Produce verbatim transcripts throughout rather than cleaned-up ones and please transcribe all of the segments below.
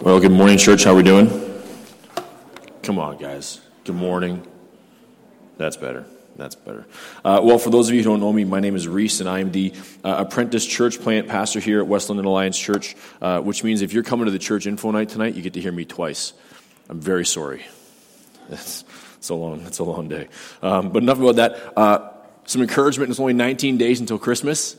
Well, good morning, church. How are we doing? Come on, guys. Good morning. That's better. That's better. Uh, well, for those of you who don't know me, my name is Reese, and I am the uh, apprentice church plant pastor here at West London Alliance Church, uh, which means if you're coming to the church info night tonight, you get to hear me twice. I'm very sorry. It's, it's a long, it's a long day. Um, but enough about that. Uh, some encouragement. It's only nineteen days until Christmas.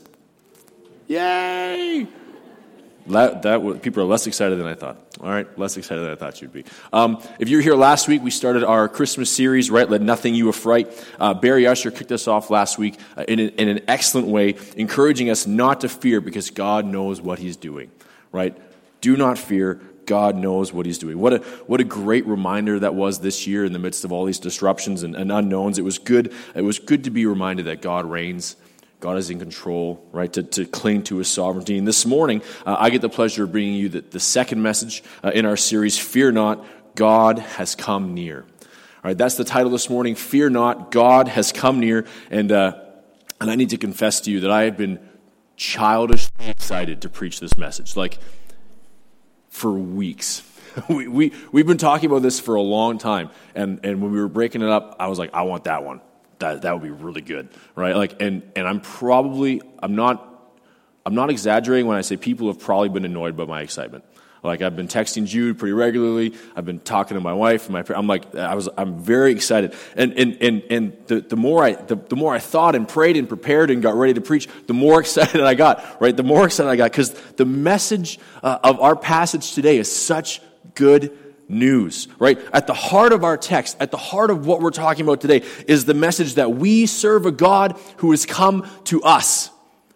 Yay! That, that people are less excited than I thought. All right, less excited than I thought you'd be. Um, if you were here last week, we started our Christmas series, right? Let Nothing You Affright. Uh, Barry Usher kicked us off last week uh, in, a, in an excellent way, encouraging us not to fear because God knows what He's doing, right? Do not fear. God knows what He's doing. What a what a great reminder that was this year in the midst of all these disruptions and, and unknowns. It was good. It was good to be reminded that God reigns. God is in control, right, to, to cling to His sovereignty. And this morning, uh, I get the pleasure of bringing you the, the second message uh, in our series, Fear Not, God Has Come Near. All right, that's the title this morning, Fear Not, God Has Come Near. And, uh, and I need to confess to you that I have been childishly excited to preach this message, like for weeks. we, we, we've been talking about this for a long time. And, and when we were breaking it up, I was like, I want that one. That that would be really good, right? Like, and and I'm probably I'm not I'm not exaggerating when I say people have probably been annoyed by my excitement. Like, I've been texting Jude pretty regularly. I've been talking to my wife and my I'm like I was I'm very excited. And and and and the, the more I the, the more I thought and prayed and prepared and got ready to preach, the more excited I got. Right? The more excited I got because the message uh, of our passage today is such good news, right? At the heart of our text, at the heart of what we're talking about today is the message that we serve a God who has come to us.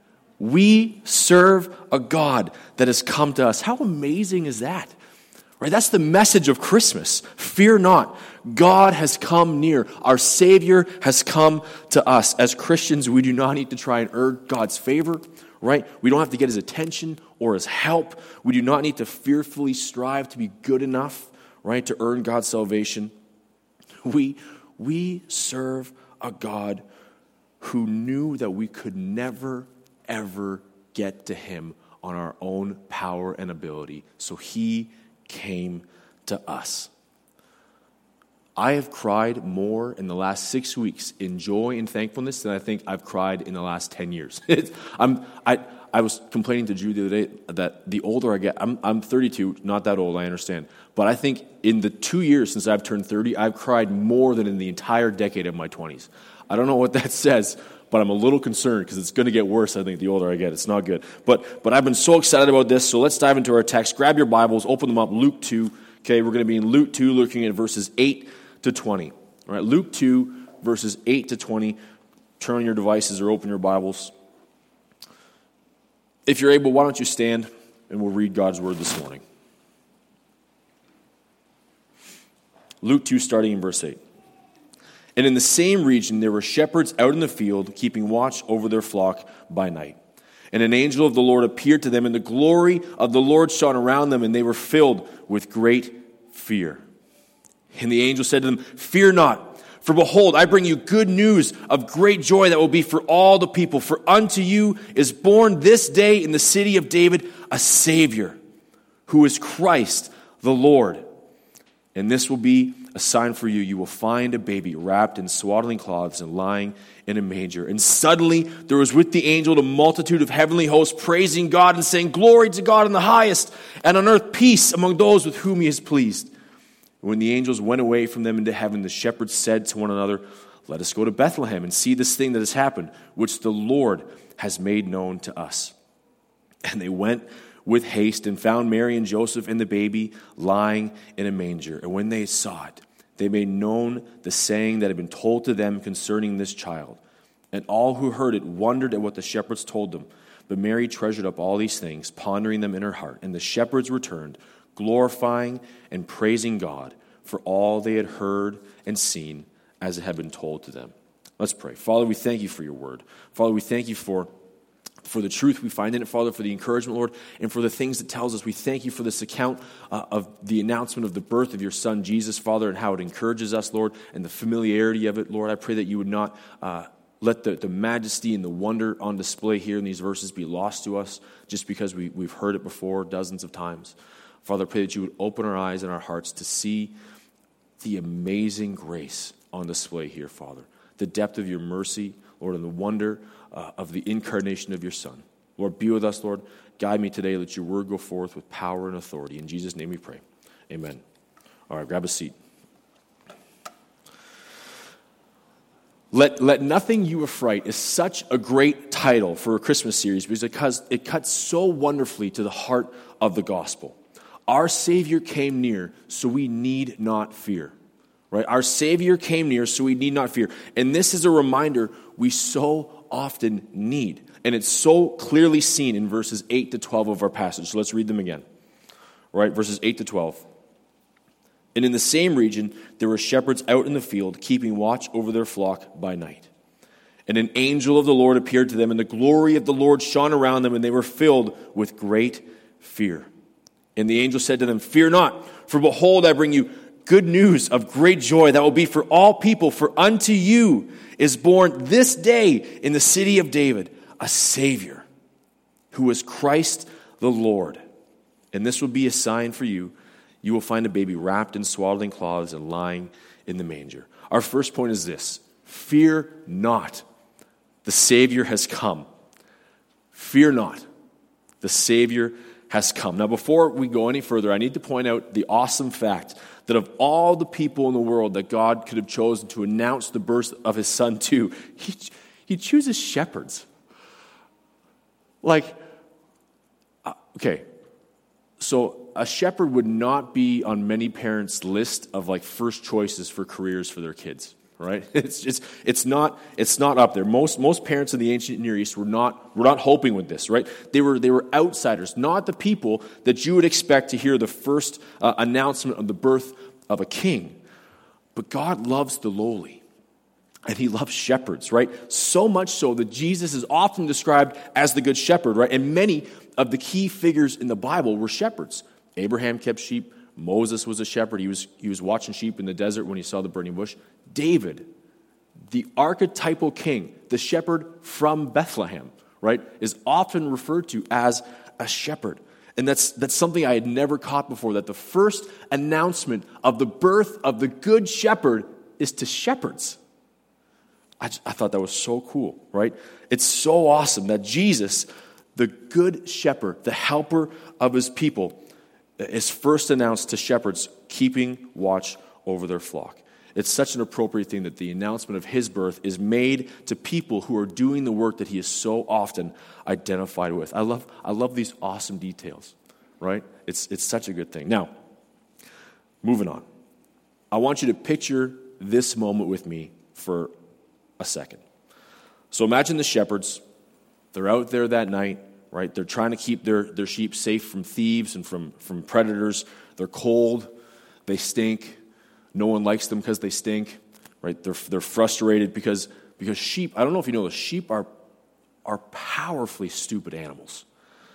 We serve a God that has come to us. How amazing is that? Right? That's the message of Christmas. Fear not. God has come near. Our Savior has come to us. As Christians, we do not need to try and earn God's favor, right? We don't have to get His attention or His help. We do not need to fearfully strive to be good enough, right, to earn God's salvation. We, we serve a God who knew that we could never, ever get to Him on our own power and ability. So He came to us. I have cried more in the last six weeks in joy and thankfulness than I think I've cried in the last ten years. I'm, I, I was complaining to Jude the other day that the older I get, I'm, I'm thirty-two, not that old, I understand. But I think in the two years since I've turned thirty, I've cried more than in the entire decade of my twenties. I don't know what that says, but I'm a little concerned because it's going to get worse, I think, the older I get. It's not good. But but I've been so excited about this, so let's dive into our text. Grab your Bibles, open them up, Luke two. Okay, we're going to be in Luke two, looking at verses eight to twenty. All right, Luke two, verses eight to twenty. Turn on your devices or open your Bibles. If you're able, why don't you stand and we'll read God's word this morning. Luke two, starting in verse eight. And in the same region there were shepherds out in the field, keeping watch over their flock by night. And an angel of the Lord appeared to them, and the glory of the Lord shone around them, and they were filled with great fear. And the angel said to them, Fear not, for behold, I bring you good news of great joy that will be for all the people. For unto you is born this day in the city of David a Savior, who is Christ the Lord. And this will be a sign for you. You will find a baby wrapped in swaddling cloths and lying in a manger. And suddenly there was with the angel a multitude of heavenly hosts praising God and saying, Glory to God in the highest, and on earth peace among those with whom He is pleased. When the angels went away from them into heaven, the shepherds said to one another, Let us go to Bethlehem and see this thing that has happened, which the Lord has made known to us. And they went with haste and found Mary and Joseph and the baby lying in a manger. And when they saw it, they made known the saying that had been told to them concerning this child. And all who heard it wondered at what the shepherds told them. But Mary treasured up all these things, pondering them in her heart. And the shepherds returned, glorifying and praising God for all they had heard and seen as it had been told to them. Let's pray. Father, we thank you for your word. Father, we thank you for, for the truth we find in it, Father, for the encouragement, Lord, and for the things it tells us. We thank you for this account uh, of the announcement of the birth of your Son, Jesus, Father, and how it encourages us, Lord, and the familiarity of it, Lord. I pray that you would not uh, let the, the majesty and the wonder on display here in these verses be lost to us just because we, we've heard it before dozens of times. Father, I pray that you would open our eyes and our hearts to see the amazing grace on display here, Father. The depth of your mercy, Lord, and the wonder uh, of the incarnation of your Son. Lord, be with us, Lord. Guide me today. Let your word go forth with power and authority. In Jesus' name we pray. Amen. All right, grab a seat. Let, let Nothing You Affright is such a great title for a Christmas series because it cuts, it cuts so wonderfully to the heart of the gospel. Our Savior came near, so we need not fear. Right? Our Savior came near, so we need not fear. And this is a reminder we so often need. And it's so clearly seen in verses eight to twelve of our passage. So let's read them again. All right, verses eight to twelve. And in the same region, there were shepherds out in the field, keeping watch over their flock by night. And an angel of the Lord appeared to them, and the glory of the Lord shone around them, and they were filled with great fear. And the angel said to them, "Fear not, for behold, I bring you good news of great joy that will be for all people. For unto you is born this day in the city of David a Savior, who is Christ the Lord. And this will be a sign for you. You will find a baby wrapped in swaddling cloths and lying in the manger." Our first point is this: fear not. The Savior has come. Fear not. The Savior has come. Now, before we go any further, I need to point out the awesome fact that of all the people in the world that God could have chosen to announce the birth of his Son to, he, he chooses shepherds. Like, uh, okay, so a shepherd would not be on many parents' list of like first choices for careers for their kids, right? It's just it's not it's not up there. Most most parents in the ancient Near East were not were not hoping with this, right? They were they were outsiders, not the people that you would expect to hear the first uh, announcement of the birth of a king. But God loves the lowly. And he loves shepherds, right? So much so that Jesus is often described as the good shepherd, right? And many of the key figures in the Bible were shepherds. Abraham kept sheep. Moses was a shepherd. He was, he was watching sheep in the desert when he saw the burning bush. David, the archetypal king, the shepherd from Bethlehem, right, is often referred to as a shepherd. And that's, that's something I had never caught before, that the first announcement of the birth of the good shepherd is to shepherds. I, I thought that was so cool, right? It's so awesome that Jesus, the good shepherd, the helper of his people, is first announced to shepherds keeping watch over their flock. It's such an appropriate thing that the announcement of his birth is made to people who are doing the work that he is so often identified with. I love, I love these awesome details, right? It's, it's such a good thing. Now, moving on. I want you to picture this moment with me for a second. So imagine the shepherds. They're out there that night, right? They're trying to keep their, their sheep safe from thieves and from, from predators. They're cold. They stink. No one likes them because they stink, right? They're, they're frustrated because, because sheep, I don't know if you know this, sheep are, are powerfully stupid animals.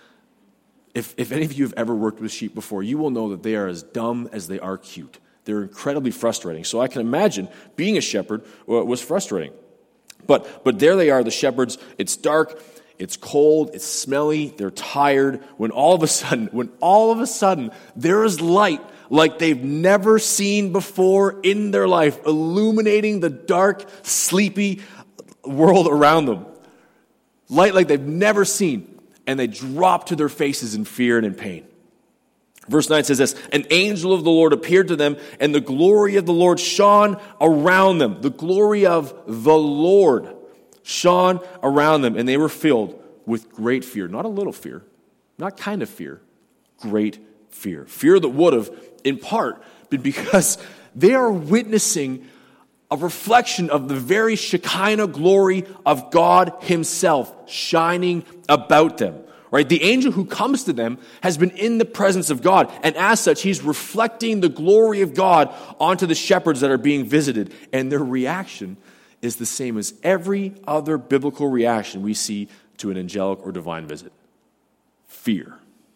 If, if any of you have ever worked with sheep before, you will know that they are as dumb as they are cute. They're incredibly frustrating. So I can imagine being a shepherd was frustrating. But but there they are, the shepherds. It's dark, it's cold, it's smelly, they're tired. When all of a sudden, when all of a sudden, there is light like they've never seen before in their life, illuminating the dark, sleepy world around them. Light like they've never seen. And they drop to their faces in fear and in pain. Verse nine says this: "An angel of the Lord appeared to them, and the glory of the Lord shone around them." The glory of the Lord shone around them, and they were filled with great fear. Not a little fear, not kind of fear, great fear. Fear that would have, in part, been because they are witnessing a reflection of the very Shekinah glory of God himself shining about them. Right? The angel who comes to them has been in the presence of God, and as such, he's reflecting the glory of God onto the shepherds that are being visited, and their reaction is the same as every other biblical reaction we see to an angelic or divine visit. Fear.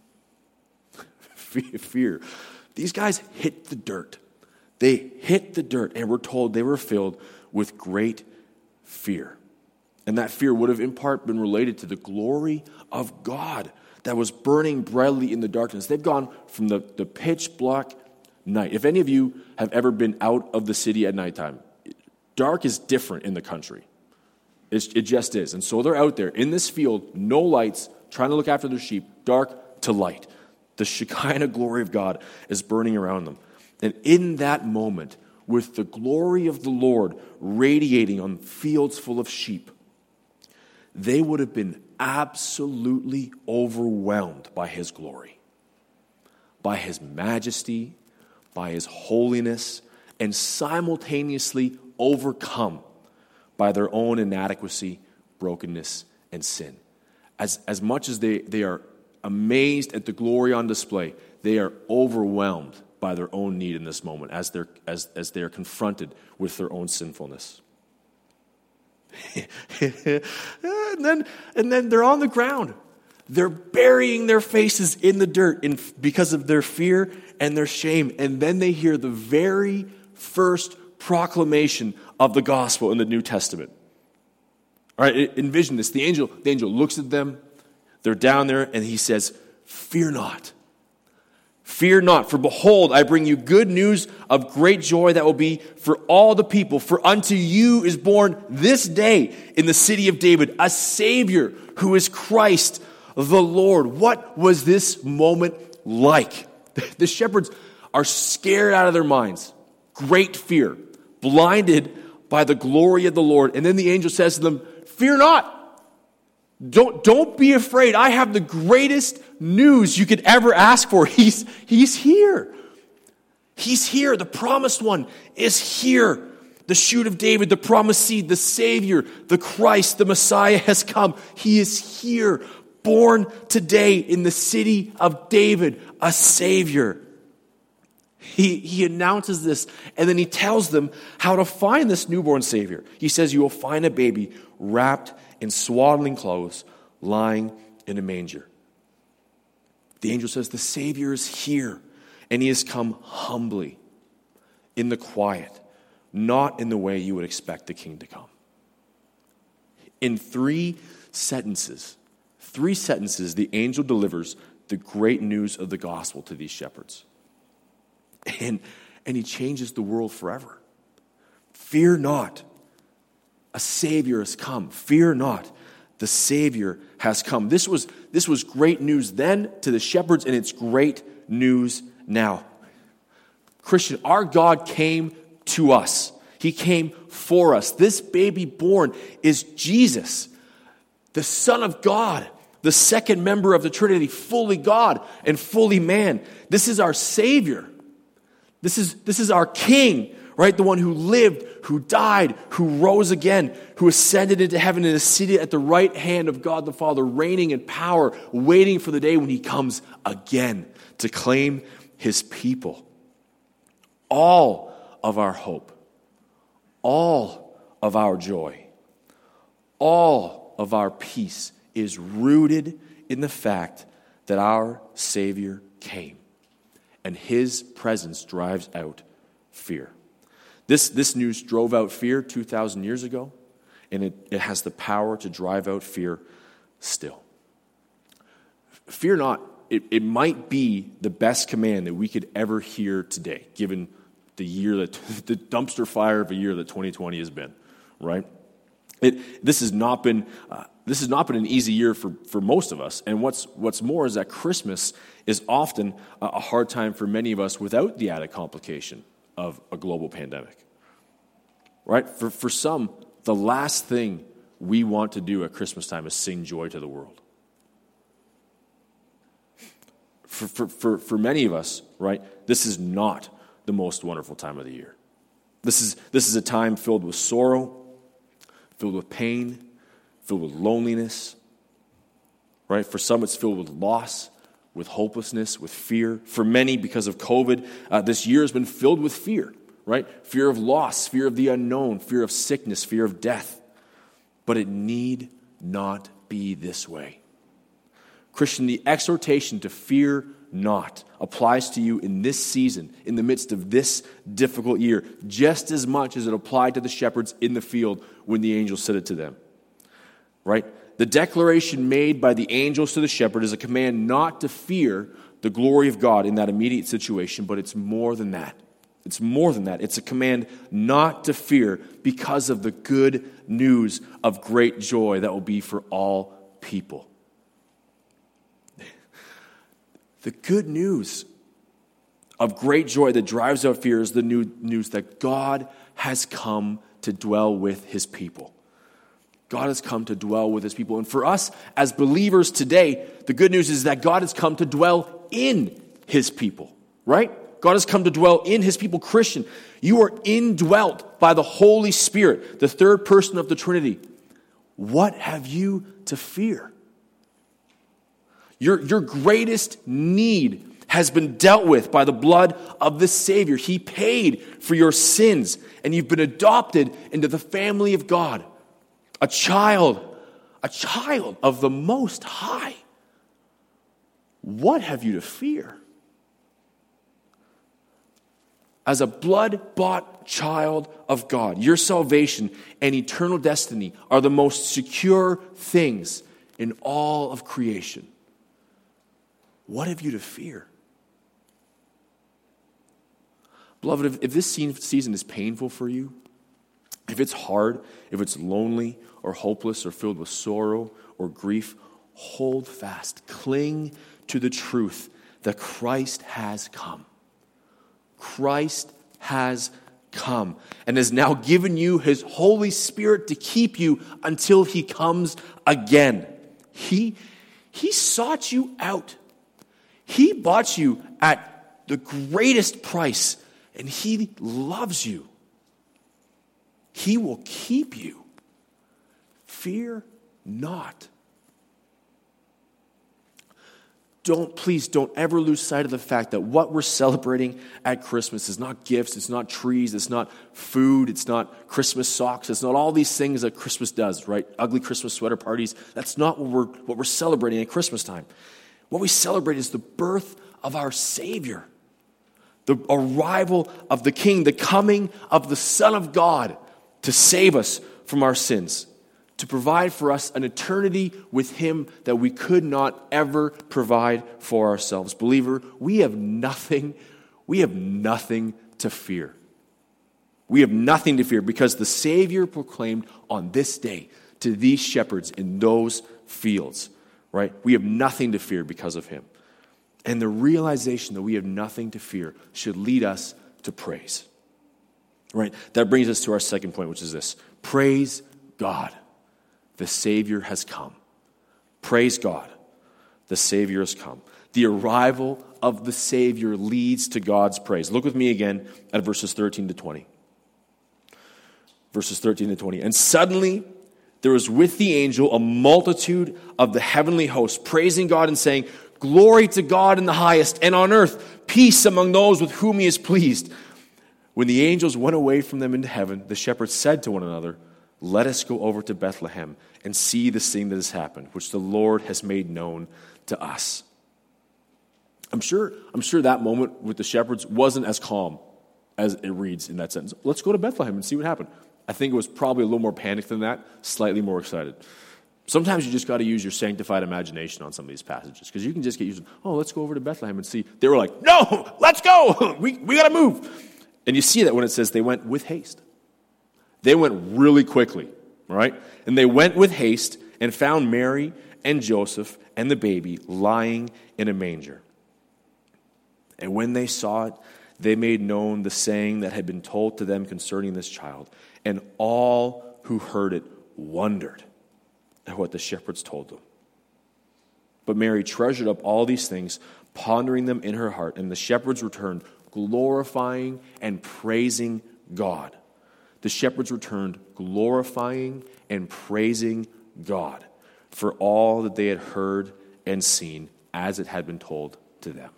Fear. These guys hit the dirt. They hit the dirt, and we're told they were filled with great fear. And that fear would have in part been related to the glory of God that was burning brightly in the darkness. They've gone from the, the pitch black night. If any of you have ever been out of the city at nighttime, dark is different in the country. It's, it just is. And so they're out there in this field, no lights, trying to look after their sheep, dark to light. The Shekinah glory of God is burning around them. And in that moment, with the glory of the Lord radiating on fields full of sheep, they would have been absolutely overwhelmed by his glory, by his majesty, by his holiness, and simultaneously overcome by their own inadequacy, brokenness, and sin. As, as much as they, they are amazed at the glory on display, they are overwhelmed by their own need in this moment as they're, as, as they're confronted with their own sinfulness. and then and then they're on the ground. They're burying their faces in the dirt in, because of their fear and their shame. And then they hear the very first proclamation of the gospel in the New Testament. All right, envision this. The angel, the angel looks at them. They're down there, and he says, "Fear not. Fear not, for behold, I bring you good news of great joy that will be for all the people. For unto you is born this day in the city of David a Savior who is Christ the Lord." What was this moment like? The shepherds are scared out of their minds. Great fear, blinded by the glory of the Lord. And then the angel says to them, "Fear not. Don't, don't be afraid. I have the greatest news you could ever ask for. He's, he's here. He's here. The promised one is here. The shoot of David, the promised seed, the Savior, the Christ, the Messiah has come. He is here, born today in the city of David, a Savior." He, he announces this, and then he tells them how to find this newborn Savior. He says, "You will find a baby wrapped in swaddling clothes, lying in a manger." The angel says, the Savior is here, and he has come humbly, in the quiet, not in the way you would expect the king to come. In three sentences, three sentences, the angel delivers the great news of the gospel to these shepherds. And, and he changes the world forever. Fear not. A Savior has come. Fear not. The Savior has come. This was, this was great news then to the shepherds, and it's great news now. Christian, our God came to us. He came for us. This baby born is Jesus, the Son of God, the second member of the Trinity, fully God and fully man. This is our Savior. This is, this is our King, right? The one who lived, who died, who rose again, who ascended into heaven and is seated at the right hand of God the Father, reigning in power, waiting for the day when he comes again to claim his people. All of our hope, all of our joy, all of our peace is rooted in the fact that our Savior came. And his presence drives out fear. This, this news drove out fear two thousand years ago, and it, it has the power to drive out fear still. Fear not, it, it might be the best command that we could ever hear today, given the year that, the dumpster fire of a year that twenty twenty has been, right? It, this has not been uh, this has not been an easy year for, for most of us. And what's what's more is that Christmas is often a, a hard time for many of us without the added complication of a global pandemic. Right? For for some, the last thing we want to do at Christmas time is sing joy to the world. For for for, for many of us, right, this is not the most wonderful time of the year. This is this is a time filled with sorrow, filled with pain, filled with loneliness, right? For some, it's filled with loss, with hopelessness, with fear. For many, because of COVID, uh, this year has been filled with fear, right? Fear of loss, fear of the unknown, fear of sickness, fear of death. But it need not be this way. Christian, the exhortation to fear not applies to you in this season, in the midst of this difficult year, just as much as it applied to the shepherds in the field when the angel said it to them. right? The declaration made by the angels to the shepherd is a command not to fear the glory of God in that immediate situation, but it's more than that. It's more than that. It's a command not to fear because of the good news of great joy that will be for all people. The good news of great joy that drives out fear is the new news that God has come to dwell with his people. God has come to dwell with his people. And for us as believers today, the good news is that God has come to dwell in his people, right? God has come to dwell in his people. Christian, you are indwelt by the Holy Spirit, the third person of the Trinity. What have you to fear? Your, your greatest need has been dealt with by the blood of the Savior. He paid for your sins, and you've been adopted into the family of God. A child, a child of the Most High. What have you to fear? As a blood-bought child of God, your salvation and eternal destiny are the most secure things in all of creation. What have you to fear? Beloved, if, if this season is painful for you, if it's hard, if it's lonely or hopeless or filled with sorrow or grief, hold fast. Cling to the truth that Christ has come. Christ has come and has now given you his Holy Spirit to keep you until he comes again. He, he sought you out. He bought you at the greatest price, and he loves you. He will keep you. Fear not. Don't, please don't ever lose sight of the fact that what we're celebrating at Christmas is not gifts, it's not trees, it's not food, it's not Christmas socks, it's not all these things that Christmas does, right? Ugly Christmas sweater parties. That's not what we're, what we're celebrating at Christmas time. What we celebrate is the birth of our Savior, the arrival of the King, the coming of the Son of God to save us from our sins, to provide for us an eternity with him that we could not ever provide for ourselves. Believer, we have nothing, we have nothing to fear. We have nothing to fear because the Savior proclaimed on this day to these shepherds in those fields, right? We have nothing to fear because of him. And the realization that we have nothing to fear should lead us to praise, right? That brings us to our second point, which is this. Praise God. The Savior has come. Praise God. The Savior has come. The arrival of the Savior leads to God's praise. Look with me again at verses thirteen to twenty. Verses thirteen to twenty. And suddenly there was with the angel a multitude of the heavenly host, praising God and saying, "Glory to God in the highest, and on earth peace among those with whom he is pleased." When the angels went away from them into heaven, the shepherds said to one another, "Let us go over to Bethlehem and see this thing that has happened, which the Lord has made known to us." I'm sure, I'm sure that moment with the shepherds wasn't as calm as it reads in that sentence. Let's go to Bethlehem and see what happened. I think it was probably a little more panicked than that, slightly more excited. Sometimes you just got to use your sanctified imagination on some of these passages, because you can just get used to, oh, let's go over to Bethlehem and see. They were like, no, let's go. We, we got to move. And you see that when it says they went with haste. They went really quickly, right? And they went with haste and found Mary and Joseph and the baby lying in a manger. And when they saw it, they made known the saying that had been told to them concerning this child. And all who heard it wondered at what the shepherds told them. But Mary treasured up all these things, pondering them in her heart. And the shepherds returned, glorifying and praising God. The shepherds returned, glorifying and praising God for all that they had heard and seen as it had been told to them.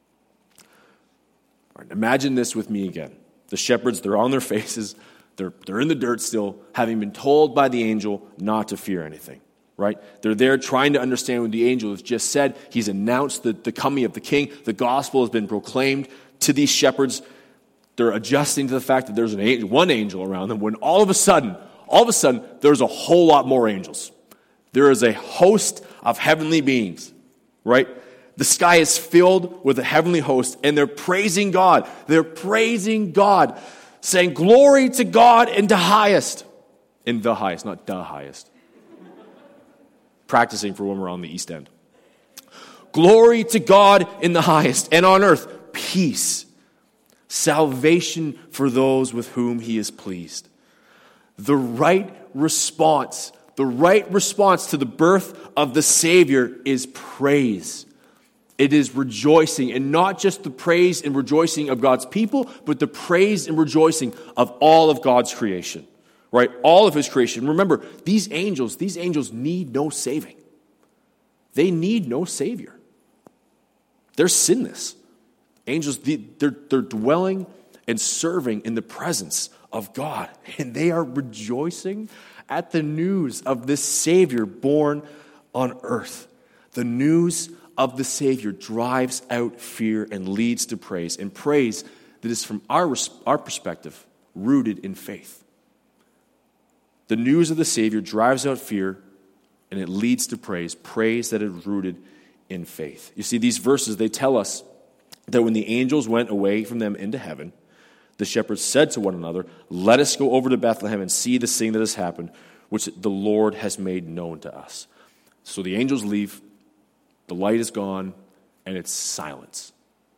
All right, imagine this with me again. The shepherds, they're on their faces. They're, they're in the dirt still, having been told by the angel not to fear anything, right? They're there trying to understand what the angel has just said. He's announced the, the coming of the king. The gospel has been proclaimed to these shepherds. They're adjusting to the fact that there's an angel, one angel around them, when all of a sudden, all of a sudden, there's a whole lot more angels. There is a host of heavenly beings, right? The sky is filled with a heavenly host, and they're praising God. They're praising God, saying, glory to God in the highest. In the highest, not the highest. Practicing for when we're on the East End. Glory to God in the highest, and on earth, peace, salvation for those with whom he is pleased. The right response, the right response to the birth of the Savior is praise. It is rejoicing, and not just the praise and rejoicing of God's people, but the praise and rejoicing of all of God's creation, right? All of his creation. Remember, these angels, these angels need no saving. They need no Savior. They're sinless. Angels, they're, they're dwelling and serving in the presence of God, and they are rejoicing at the news of this Savior born on earth. The news of the Savior drives out fear and leads to praise, and praise that is from our, our perspective rooted in faith. The news of the Savior drives out fear and it leads to praise, praise that is rooted in faith. You see, these verses, they tell us that when the angels went away from them into heaven, the shepherds said to one another, let us go over to Bethlehem and see this thing that has happened, which the Lord has made known to us. So the angels leave. The light is gone, and it's silence.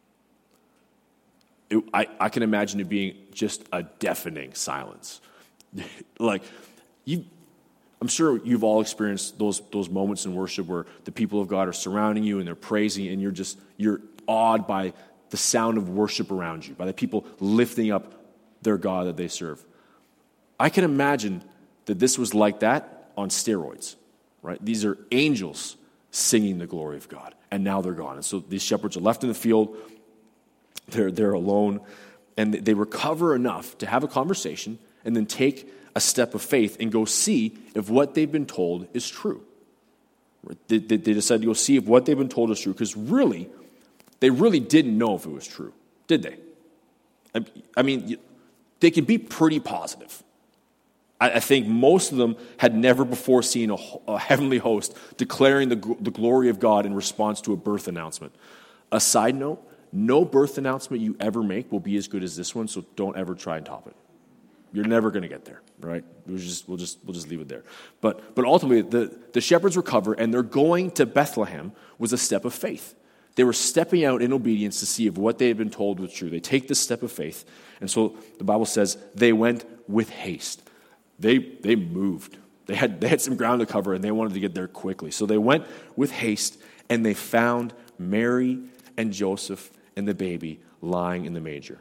It, I, I can imagine it being just a deafening silence. Like, you, I'm sure you've all experienced those those moments in worship where the people of God are surrounding you and they're praising, and you're just you're awed by the sound of worship around you, by the people lifting up their God that they serve. I can imagine that this was like that on steroids, right? These are angels singing the glory of God, and now they're gone. And so these shepherds are left in the field, they're, they're alone, and they recover enough to have a conversation and then take a step of faith and go see if what they've been told is true. They, they, they decided to go see if what they've been told is true, because really, they really didn't know if it was true, did they? I, I mean, they could be pretty positive. I think most of them had never before seen a, a heavenly host declaring the, the glory of God in response to a birth announcement. A side note, no birth announcement you ever make will be as good as this one, so don't ever try and top it. You're never going to get there, right? We'll just, we'll just, we'll just leave it there. But, but ultimately, the, the shepherds recover, and they're going to Bethlehem was a step of faith. They were stepping out in obedience to see if what they had been told was true. They take this step of faith, and so the Bible says they went with haste. They they moved. They had they had some ground to cover, and they wanted to get there quickly. So they went with haste, and they found Mary and Joseph and the baby lying in the manger.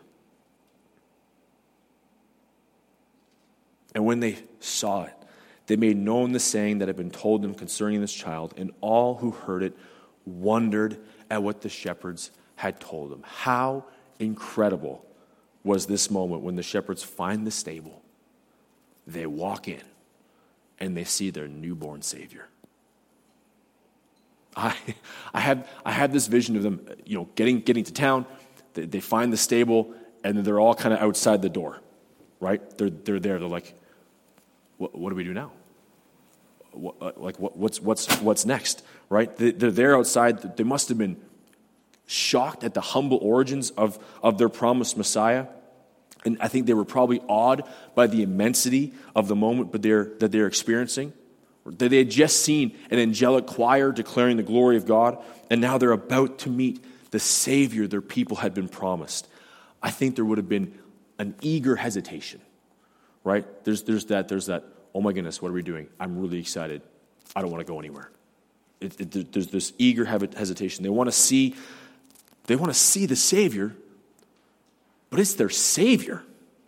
And when they saw it, they made known the saying that had been told them concerning this child, and all who heard it wondered at what the shepherds had told them. How incredible was this moment when the shepherds find the stable. They walk in, and they see their newborn Savior. I, I have, I have this vision of them, you know, getting getting to town. They, they find the stable, and then they're all kind of outside the door, right? They're they're there. They're like, what, what do we do now? What, like what, what's what's what's next, right? They, they're there outside. They must have been shocked at the humble origins of of their promised Messiah. And I think they were probably awed by the immensity of the moment but they're, that they're experiencing. That they had just seen an angelic choir declaring the glory of God, and now they're about to meet the Savior their people had been promised. I think there would have been an eager hesitation, right? There's, there's that, there's that, oh my goodness, what are we doing? I'm really excited. I don't want to go anywhere. It, it, there's this eager hesitation. They want to see, they want to see the Savior, but it's their Savior.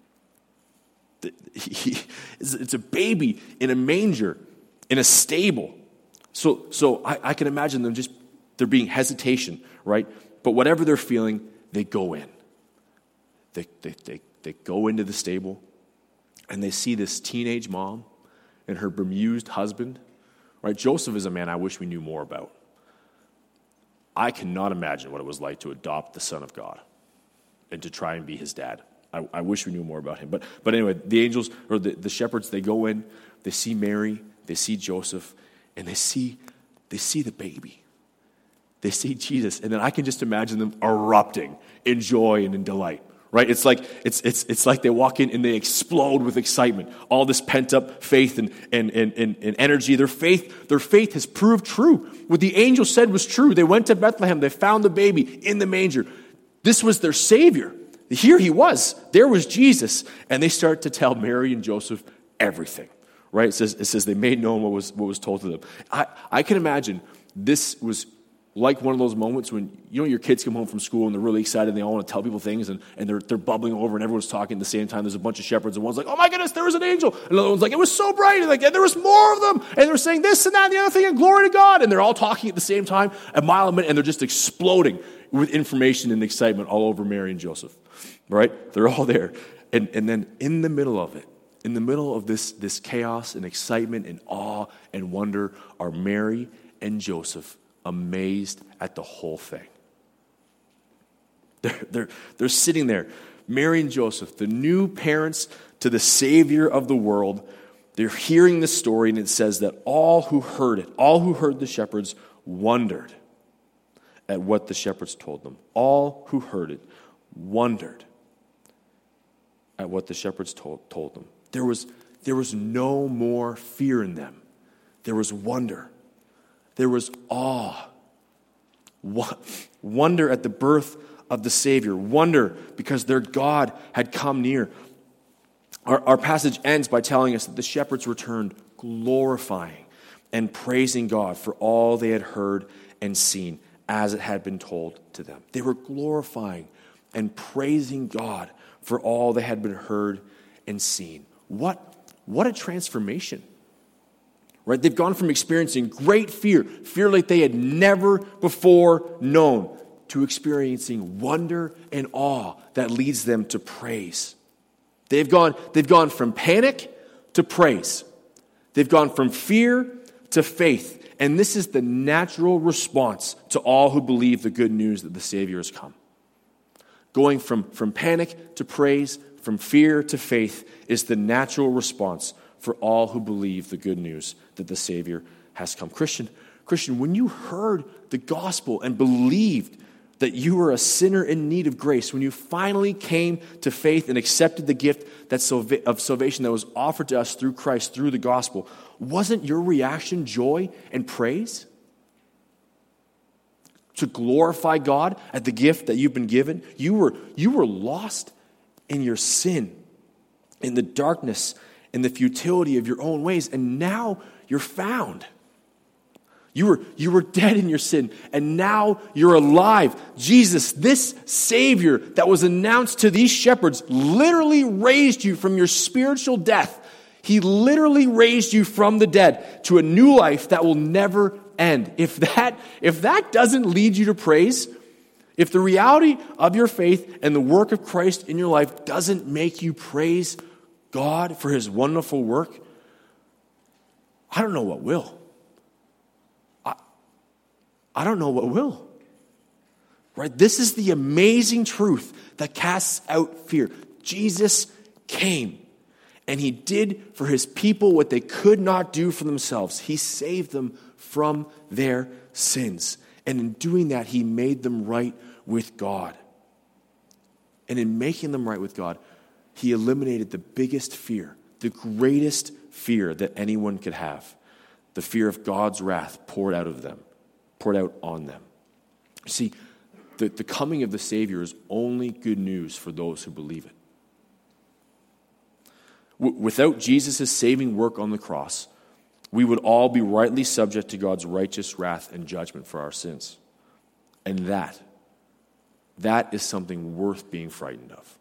It's a baby in a manger, in a stable. So so I, I can imagine them just, there being hesitation, right? But whatever they're feeling, they go in. They, they, they, they go into the stable, and they see this teenage mom and her bemused husband, right? Joseph is a man I wish we knew more about. I cannot imagine what it was like to adopt the Son of God and to try and be his dad. I, I wish we knew more about him. But but anyway, the angels, or the, the shepherds, they go in, they see Mary, they see Joseph, and they see, they see the baby. They see Jesus, and then I can just imagine them erupting in joy and in delight. Right? It's like it's it's it's like they walk in and they explode with excitement. All this pent-up faith and, and, and, and, and energy. Their faith, their faith has proved true. What the angel said was true. They went to Bethlehem, they found the baby in the manger. This was their Savior. Here he was. There was Jesus. And they start to tell Mary and Joseph everything. Right? It says, it says they made known what was what was told to them. I, I can imagine this was like one of those moments when, you know, your kids come home from school and they're really excited and they all want to tell people things and, and they're they're bubbling over and everyone's talking at the same time. There's a bunch of shepherds and one's like, oh my goodness, there was an angel. And another one's like, it was so bright. And, like, and there was more of them. And they're saying this and that and the other thing and glory to God. And they're all talking at the same time, a mile a minute, and they're just exploding with information and excitement all over Mary and Joseph. Right? They're all there. And, and then in the middle of it, in the middle of this, this chaos and excitement and awe and wonder are Mary and Joseph, amazed at the whole thing. They're, they're, they're sitting there, Mary and Joseph, the new parents to the Savior of the world. They're hearing this story, and it says that all who heard it, all who heard the shepherds, wondered at what the shepherds told them. All who heard it wondered at what the shepherds told, told them. There was, there was no more fear in them. There was wonder. There was awe, wonder at the birth of the Savior, wonder because their God had come near. Our, our passage ends by telling us that the shepherds returned glorifying and praising God for all they had heard and seen as it had been told to them. They were glorifying and praising God for all they had been heard and seen. What, what a transformation. Right? They've gone from experiencing great fear, fear like they had never before known, to experiencing wonder and awe that leads them to praise. They've gone, they've gone from panic to praise. They've gone from fear to faith. And this is the natural response to all who believe the good news that the Savior has come. Going from, from panic to praise, from fear to faith, is the natural response for all who believe the good news that the Savior has come. Christian, Christian, when you heard the gospel and believed that you were a sinner in need of grace, when you finally came to faith and accepted the gift that salva- of salvation that was offered to us through Christ, through the gospel, wasn't your reaction joy and praise? To glorify God at the gift that you've been given? You were, you were lost in your sin, in the darkness, in the futility of your own ways, and now you're found. You were, you were dead in your sin, and now you're alive. Jesus, this Savior that was announced to these shepherds, literally raised you from your spiritual death. He literally raised you from the dead to a new life that will never end. If that, if that doesn't lead you to praise, if the reality of your faith and the work of Christ in your life doesn't make you praise God for his wonderful work, I don't know what will. I, I don't know what will. Right? This is the amazing truth that casts out fear. Jesus came, and he did for his people what they could not do for themselves. He saved them from their sins. And in doing that, he made them right with God. And in making them right with God, he eliminated the biggest fear, the greatest fear that anyone could have, the fear of God's wrath poured out of them, poured out on them. See, the, the coming of the Savior is only good news for those who believe it. W- without Jesus' saving work on the cross, we would all be rightly subject to God's righteous wrath and judgment for our sins. And that, that is something worth being frightened of.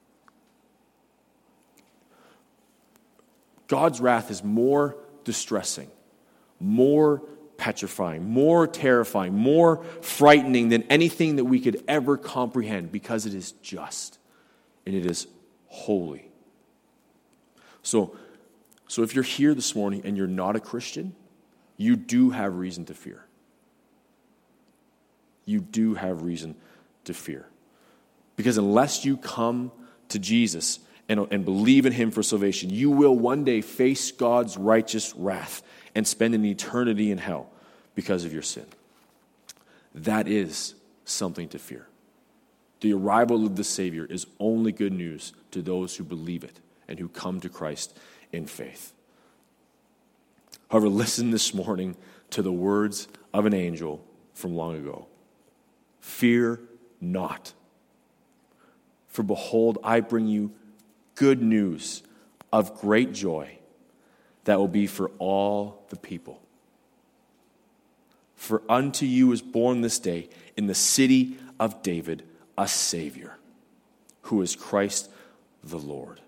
God's wrath is more distressing, more petrifying, more terrifying, more frightening than anything that we could ever comprehend, because it is just and it is holy. So, so if you're here this morning and you're not a Christian, you do have reason to fear. You do have reason to fear. Because unless you come to Jesus and, and believe in him for salvation, you will one day face God's righteous wrath and spend an eternity in hell because of your sin. That is something to fear. The arrival of the Savior is only good news to those who believe it and who come to Christ in faith. However, listen this morning to the words of an angel from long ago. Fear not. For behold, I bring you good news of great joy that will be for all the people. For unto you is born this day in the city of David a Savior, who is Christ the Lord.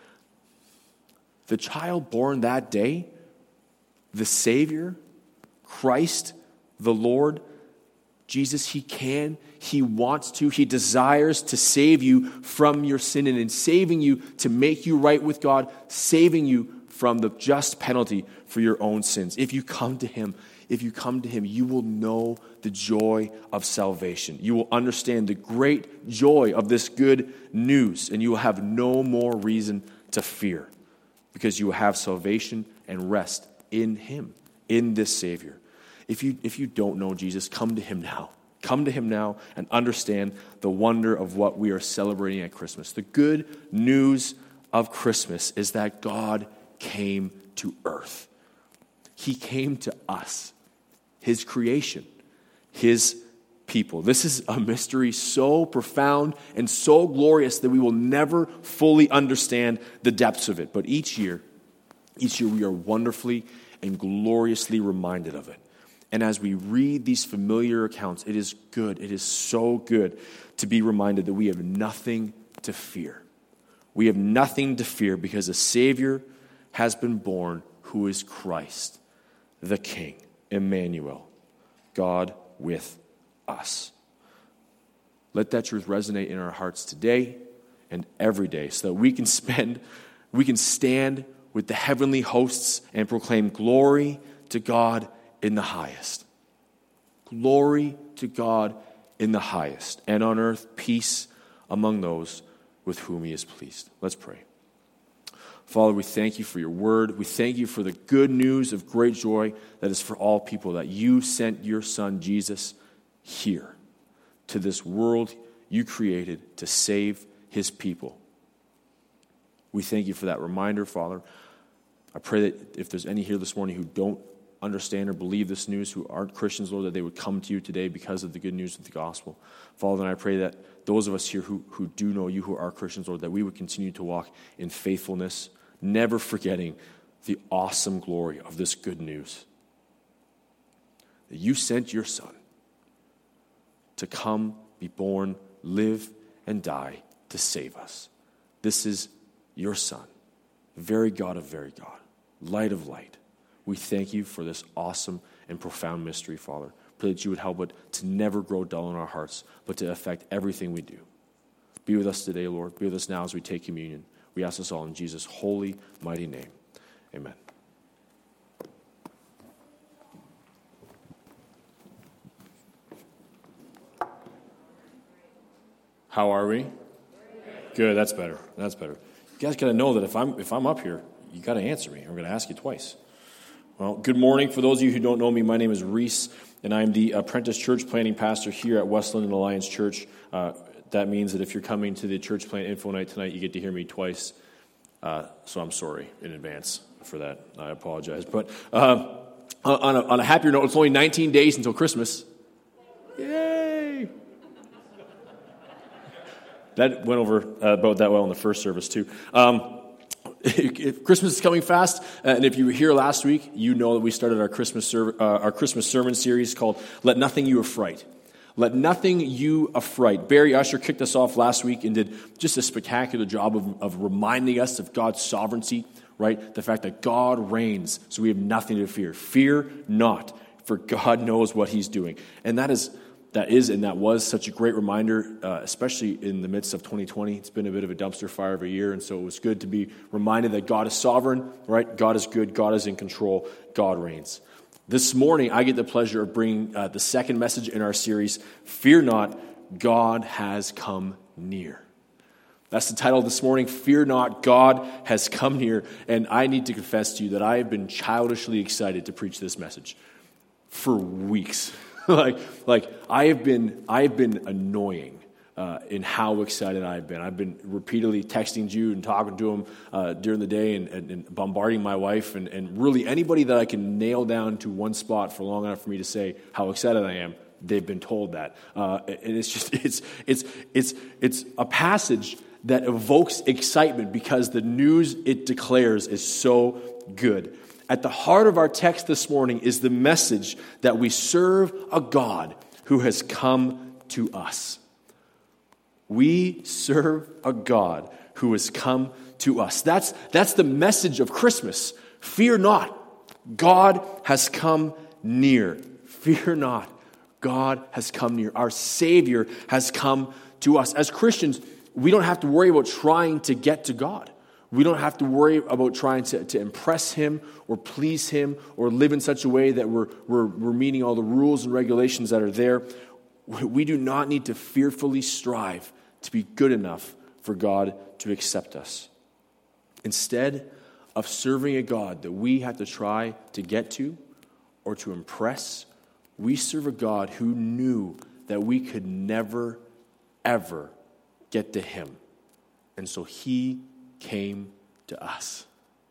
The child born that day, the Savior, Christ the Lord, Jesus, he can, he wants to, he desires to save you from your sin, and in saving you to make you right with God, saving you from the just penalty for your own sins. If you come to him, if you come to him, you will know the joy of salvation. You will understand the great joy of this good news, and you will have no more reason to fear because you will have salvation and rest in him, in this Savior. If you, if you don't know Jesus, come to him now. Come to him now and understand the wonder of what we are celebrating at Christmas. The good news of Christmas is that God came to earth. He came to us, his creation, his people. This is a mystery so profound and so glorious that we will never fully understand the depths of it. But each year, each year we are wonderfully and gloriously reminded of it. And as we read these familiar accounts, it is good, it is so good to be reminded that we have nothing to fear. We have nothing to fear because a Savior has been born who is Christ, the King, Emmanuel, God with us. Let that truth resonate in our hearts today and every day so that we can spend, we can stand with the heavenly hosts and proclaim glory to God in the highest. Glory to God in the highest, and on earth peace among those with whom he is pleased. Let's pray. Father, we thank you for your word. We thank you for the good news of great joy that is for all people, that you sent your son Jesus here to this world you created to save his people. We thank you for that reminder, Father. I pray that if there's any here this morning who don't understand or believe this news, who aren't Christians, Lord, that they would come to you today because of the good news of the gospel. Father, and I pray that those of us here who, who do know you, who are Christians, Lord, that we would continue to walk in faithfulness, never forgetting the awesome glory of this good news. That you sent your son to come, be born, live, and die to save us. This is your son, very God of very God, light of light. We thank you for this awesome and profound mystery, Father. Pray that you would help it to never grow dull in our hearts, but to affect everything we do. Be with us today, Lord. Be with us now as we take communion. We ask this all in Jesus' holy, mighty name. Amen. How are we? Good, that's better. That's better. You guys got to know that if I'm if I'm up here, you got to answer me. I'm going to ask you twice. Well, good morning. For those of you who don't know me, my name is Reese, and I'm the apprentice church planting pastor here at Westland and Alliance Church. Uh, that means that if you're coming to the church plant info night tonight, you get to hear me twice. Uh, so I'm sorry in advance for that. I apologize. But uh, on, a, on a happier note, it's only nineteen days until Christmas. Yay! That went over uh, about that well in the first service, too. Um, If Christmas is coming fast, and if you were here last week, you know that we started our Christmas ser- uh, our Christmas sermon series called "Let Nothing You Affright." Let nothing you affright. Barry Usher kicked us off last week and did just a spectacular job of, of reminding us of God's sovereignty, right? The fact that God reigns, so we have nothing to fear. Fear not, for God knows what he's doing. And that is That is and that was such a great reminder, uh, especially in the midst of twenty twenty. It's been a bit of a dumpster fire of a year, and so it was good to be reminded that God is sovereign, right? God is good, God is in control, God reigns. This morning, I get the pleasure of bringing uh, the second message in our series, Fear Not, God Has Come Near. That's the title this morning, Fear Not, God Has Come Near. And I need to confess to you that I have been childishly excited to preach this message for weeks. like, like I have been, I have been annoying uh, in how excited I've been. I've been repeatedly texting Jude and talking to him uh, during the day and, and, and bombarding my wife and, and really anybody that I can nail down to one spot for long enough for me to say how excited I am. They've been told that, uh, and it's just it's it's it's it's a passage that evokes excitement because the news it declares is so good. At the heart of our text this morning is the message that we serve a God who has come to us. We serve a God who has come to us. That's that's the message of Christmas. Fear not, God has come near. Fear not. God has come near. Our Savior has come to us. As Christians, we don't have to worry about trying to get to God. We don't have to worry about trying to, to impress Him or please Him or live in such a way that we're, we're, we're meeting all the rules and regulations that are there. We do not need to fearfully strive to be good enough for God to accept us. Instead of serving a God that we have to try to get to or to impress, we serve a God who knew that we could never, ever get to Him. And so He came to us.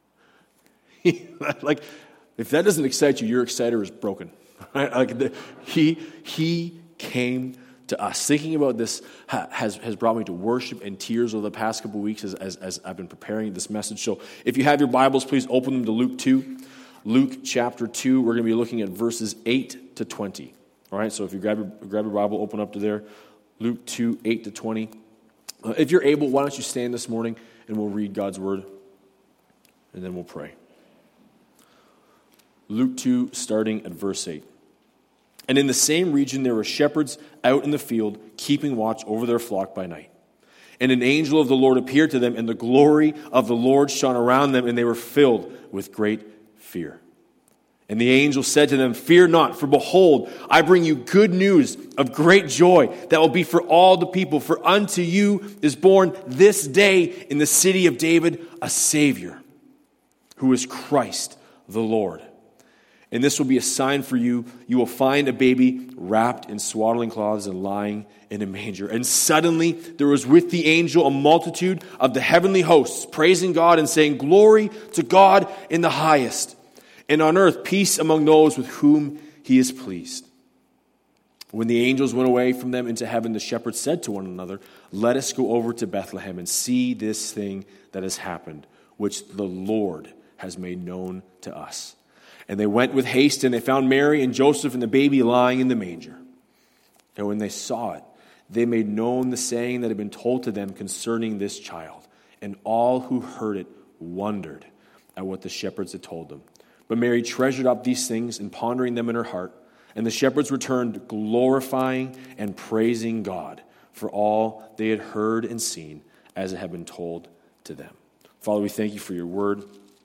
Like, if that doesn't excite you, your exciter is broken. Right? Like the, he, he came to us. Thinking about this has, has brought me to worship and tears over the past couple of weeks as, as, as I've been preparing this message. So if you have your Bibles, please open them to Luke two. Luke chapter two, we're going to be looking at verses eight to twenty. All right, so if you grab your, grab your Bible, open up to there. Luke two, eight to twenty. Uh, if you're able, why don't you stand this morning and we'll read God's word and then we'll pray. Luke two, starting at verse eight. And in the same region there were shepherds out in the field, keeping watch over their flock by night. And an angel of the Lord appeared to them, and the glory of the Lord shone around them, and they were filled with great fear. And the angel said to them, Fear not, for behold, I bring you good news of great joy that will be for all the people. For unto you is born this day in the city of David a Savior, who is Christ the Lord. And this will be a sign for you. You will find a baby wrapped in swaddling cloths and lying in a manger. And suddenly there was with the angel a multitude of the heavenly hosts, praising God and saying, Glory to God in the highest, and on earth peace among those with whom He is pleased. When the angels went away from them into heaven, the shepherds said to one another, Let us go over to Bethlehem and see this thing that has happened, which the Lord has made known to us. And they went with haste, and they found Mary and Joseph and the baby lying in the manger. And when they saw it, they made known the saying that had been told to them concerning this child. And all who heard it wondered at what the shepherds had told them. But Mary treasured up these things and pondering them in her heart. And the shepherds returned, glorifying and praising God for all they had heard and seen as it had been told to them. Father, we thank you for your word.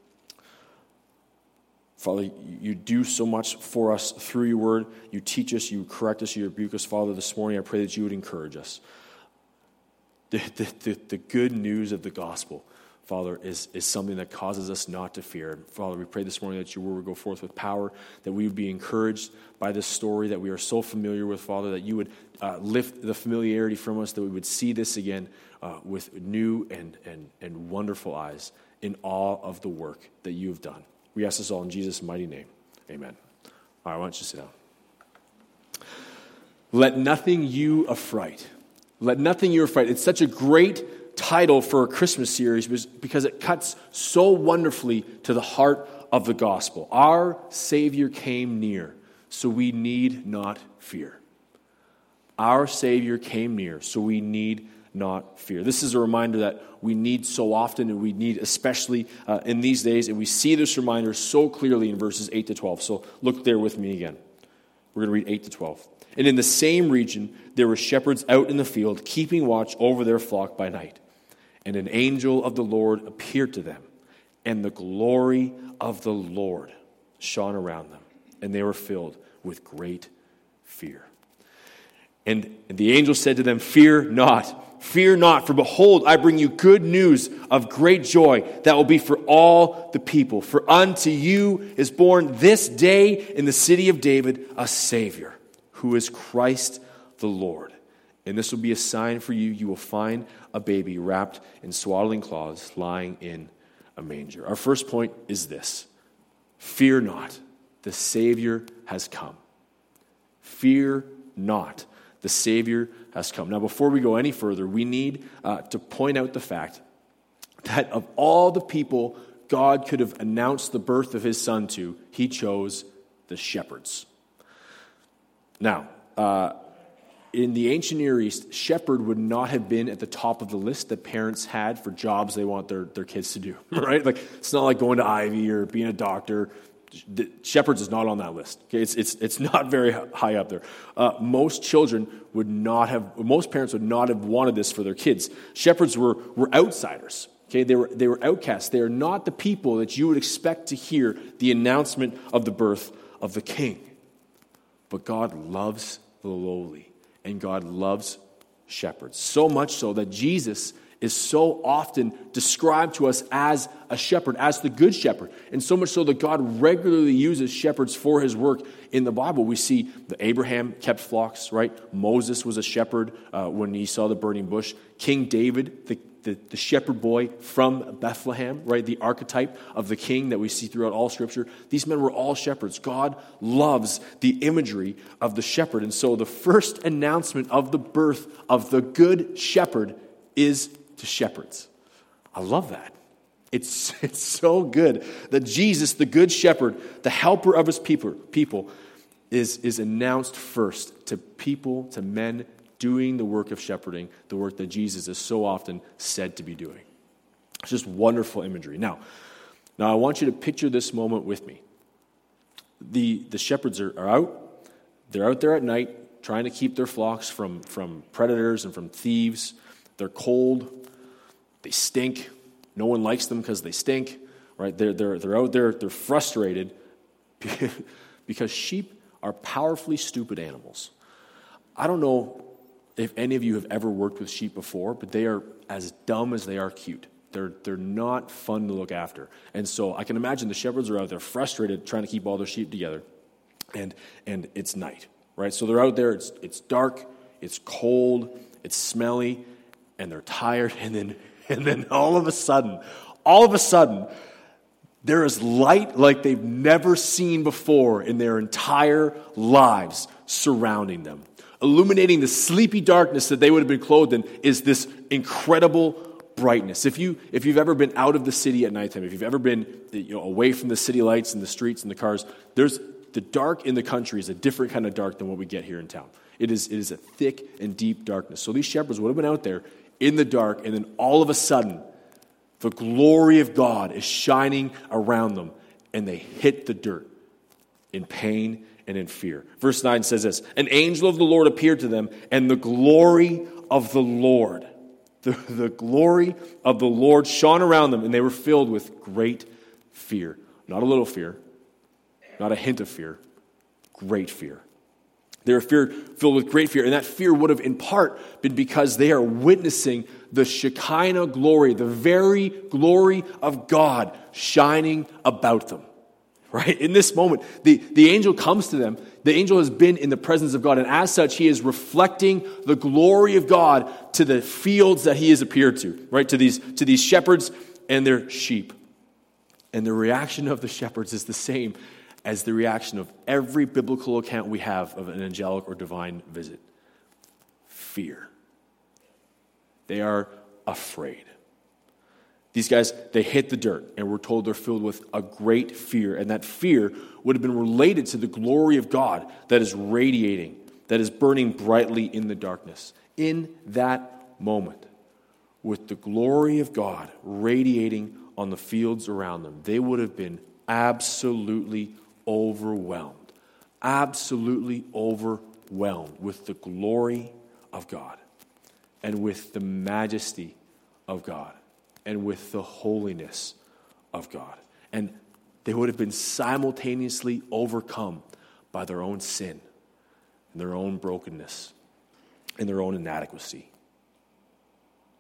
Father, you do so much for us through your word. You teach us, you correct us, you rebuke us. Father, this morning I pray that you would encourage us. The, the, the, the good news of the gospel, Father, is, is something that causes us not to fear. Father, we pray this morning that your word would go forth with power, that we would be encouraged by this story that we are so familiar with, Father, that you would uh, lift the familiarity from us, that we would see this again uh, with new and, and, and wonderful eyes in awe of the work that you have done. We ask this all in Jesus' mighty name. Amen. All right, why don't you sit down? Let nothing you affright. Let nothing you affright. It's such a great title for a Christmas series because it cuts so wonderfully to the heart of the gospel. Our Savior came near, so we need not fear. Our Savior came near, so we need not fear. This is a reminder that we need so often, and we need especially uh, in these days, and we see this reminder so clearly in verses eight to twelve. So look there with me again. We're going to read eight to twelve. And in the same region, there were shepherds out in the field, keeping watch over their flock by night. And an angel of the Lord appeared to them, and the glory of the Lord shone around them, and they were filled with great fear. And the angel said to them, Fear not. Fear not, for behold, I bring you good news of great joy that will be for all the people. For unto you is born this day in the city of David a Savior, who is Christ the Lord. And this will be a sign for you. You will find a baby wrapped in swaddling cloths, lying in a manger. Our first point is this: fear not, the Savior has come. Fear not, the Savior has come. Now, before we go any further, we need uh, to point out the fact that of all the people God could have announced the birth of his son to, he chose the shepherds. Now, uh, in the ancient Near East, shepherd would not have been at the top of the list that parents had for jobs they want their, their kids to do, right? Like, it's not like going to Ivy or being a doctor. The shepherds is not on that list. Okay, it's it's it's not very high up there. Uh, most children would not have. Most parents would not have wanted this for their kids. Shepherds were were outsiders. Okay, they were they were outcasts. They are not the people that you would expect to hear the announcement of the birth of the King. But God loves the lowly, and God loves shepherds so much so that Jesus is so often described to us as a shepherd, as the good shepherd. And so much so that God regularly uses shepherds for his work in the Bible. We see that Abraham kept flocks, right? Moses was a shepherd uh, when he saw the burning bush. King David, the, the, the shepherd boy from Bethlehem, right? The archetype of the king that we see throughout all Scripture. These men were all shepherds. God loves the imagery of the shepherd. And so the first announcement of the birth of the good shepherd is to shepherds. I love that. It's, it's so good that Jesus, the good shepherd, the helper of his people, people is, is announced first to people, to men doing the work of shepherding, the work that Jesus is so often said to be doing. It's just wonderful imagery. Now, now I want you to picture this moment with me. The, the shepherds are, are out. They're out there at night trying to keep their flocks from, from predators and from thieves. They're cold. They stink. No one likes them because they stink, right? They're, they're, they're out there. They're frustrated because sheep are powerfully stupid animals. I don't know if any of you have ever worked with sheep before, but they are as dumb as they are cute. They're, they're not fun to look after. And so I can imagine the shepherds are out there frustrated trying to keep all their sheep together, and, and it's night, right? So they're out there. It's, it's dark. It's cold. It's smelly. And they're tired, and then and then all of a sudden, all of a sudden, there is light like they've never seen before in their entire lives surrounding them. Illuminating the sleepy darkness that they would have been clothed in is this incredible brightness. If you if you've ever been out of the city at nighttime, if you've ever been you know, away from the city lights and the streets and the cars, there's the dark in the country is a different kind of dark than what we get here in town. It is it is a thick and deep darkness. So these shepherds would have been out there in the dark, and then all of a sudden, the glory of God is shining around them, and they hit the dirt in pain and in fear. Verse nine says this: an angel of the Lord appeared to them, and the glory of the Lord, the, the glory of the Lord shone around them, and they were filled with great fear. Not a little fear, not a hint of fear, great fear. They were fear, filled with great fear, and that fear would have in part been because they are witnessing the Shekinah glory, the very glory of God shining about them. Right? In this moment, the, the angel comes to them. The angel has been in the presence of God, and as such, he is reflecting the glory of God to the fields that he has appeared to, right? To these, to these shepherds and their sheep. And the reaction of the shepherds is the same as the reaction of every biblical account we have of an angelic or divine visit. Fear. They are afraid. These guys, they hit the dirt, and we're told they're filled with a great fear. And that fear would have been related to the glory of God that is radiating, that is burning brightly in the darkness. In that moment, with the glory of God radiating on the fields around them, they would have been absolutely overwhelmed, absolutely overwhelmed with the glory of God and with the majesty of God and with the holiness of God. And they would have been simultaneously overcome by their own sin and their own brokenness and their own inadequacy.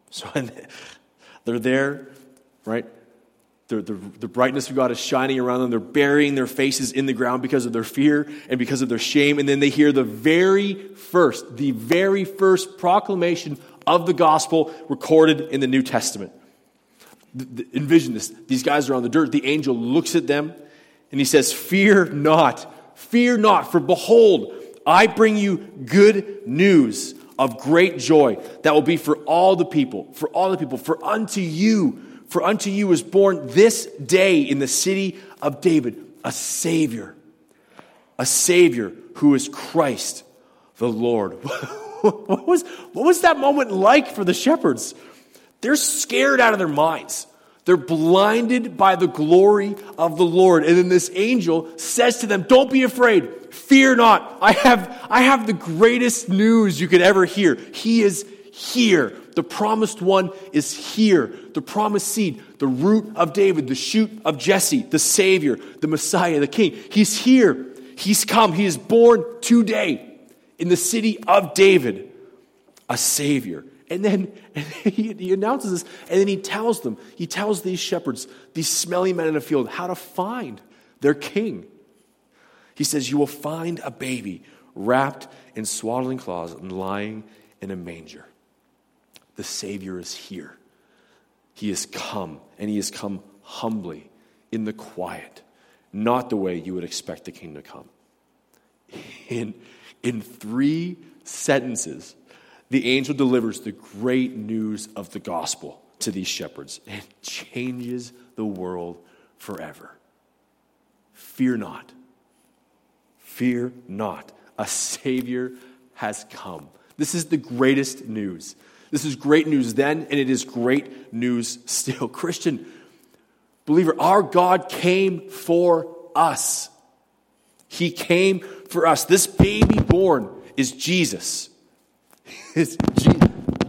So they're there, right? The, the, the brightness of God is shining around them. They're burying their faces in the ground because of their fear and because of their shame. And then they hear the very first, the very first proclamation of the gospel recorded in the New Testament. The, the, envision this. These guys are on the dirt. The angel looks at them and he says, "Fear not, fear not, for behold, I bring you good news of great joy that will be for all the people, for all the people, for unto you, For unto you is born this day in the city of David a Savior, a Savior who is Christ the Lord." What was, what was that moment like for the shepherds? They're scared out of their minds. They're blinded by the glory of the Lord. And then this angel says to them, "Don't be afraid. Fear not. I have, I have the greatest news you could ever hear. He is here. The promised one is here. The promised seed, the root of David, the shoot of Jesse, the Savior, the Messiah, the King. He's here. He's come. He is born today in the city of David, a Savior." And then, and then he, he announces this, and then he tells them, he tells these shepherds, these smelly men in a field, how to find their king. He says, "You will find a baby wrapped in swaddling cloths and lying in a manger." The Savior is here. He has come, and he has come humbly, in the quiet, not the way you would expect the king to come. In, in three sentences, the angel delivers the great news of the gospel to these shepherds and changes the world forever. Fear not. Fear not. A Savior has come. This is the greatest news. This is great news then, and it is great news still. Christian, believer, our God came for us. He came for us. This baby born is Jesus. It's Jesus.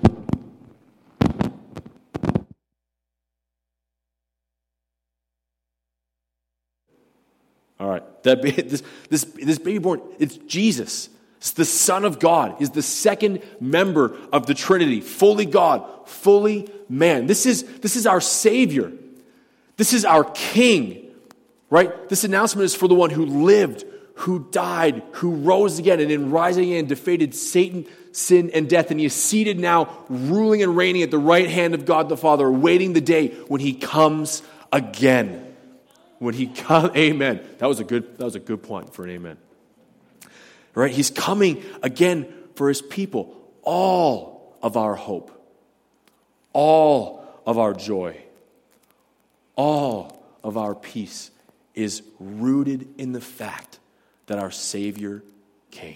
All right, that this this this baby born, it's Jesus. It's the Son of God. He's the second member of the Trinity, fully God, fully man. This is this is our Savior. This is our King, right? This announcement is for the one who lived, who died, who rose again, and in rising again defeated Satan, sin, and death. And he is seated now, ruling and reigning at the right hand of God the Father, awaiting the day when he comes again. When he comes, amen. That was a good, that was a good point for an amen. Right? He's coming again for his people. All of our hope, all of our joy, all of our peace is rooted in the fact that our Savior came.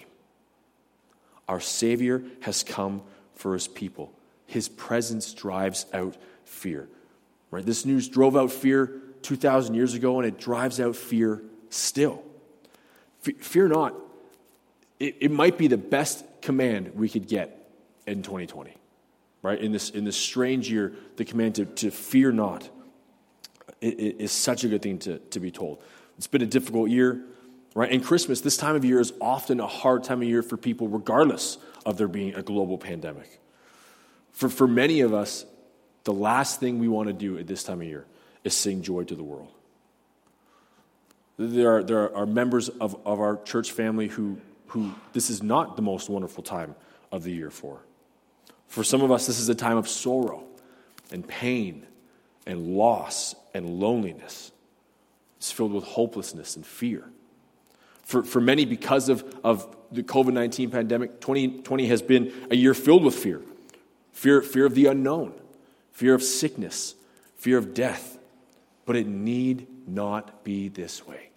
Our Savior has come for his people. His presence drives out fear. Right? This news drove out fear two thousand years ago, and it drives out fear still. F- fear not. It, it might be the best command we could get in twenty twenty. Right? In this in this strange year, the command to, to fear not it, it is such a good thing to, to be told. It's been a difficult year. Right? And Christmas, this time of year, is often a hard time of year for people, regardless of there being a global pandemic. For, for many of us, the last thing we want to do at this time of year is sing joy to the world. There are, there are members of, of our church family who, who this is not the most wonderful time of the year for. For some of us, this is a time of sorrow and pain and loss and loneliness. It's filled with hopelessness and fear. For, for many, because of, of the covid nineteen pandemic, twenty twenty has been a year filled with fear. Fear, fear of the unknown, fear of sickness, fear of death. But it need not be this way.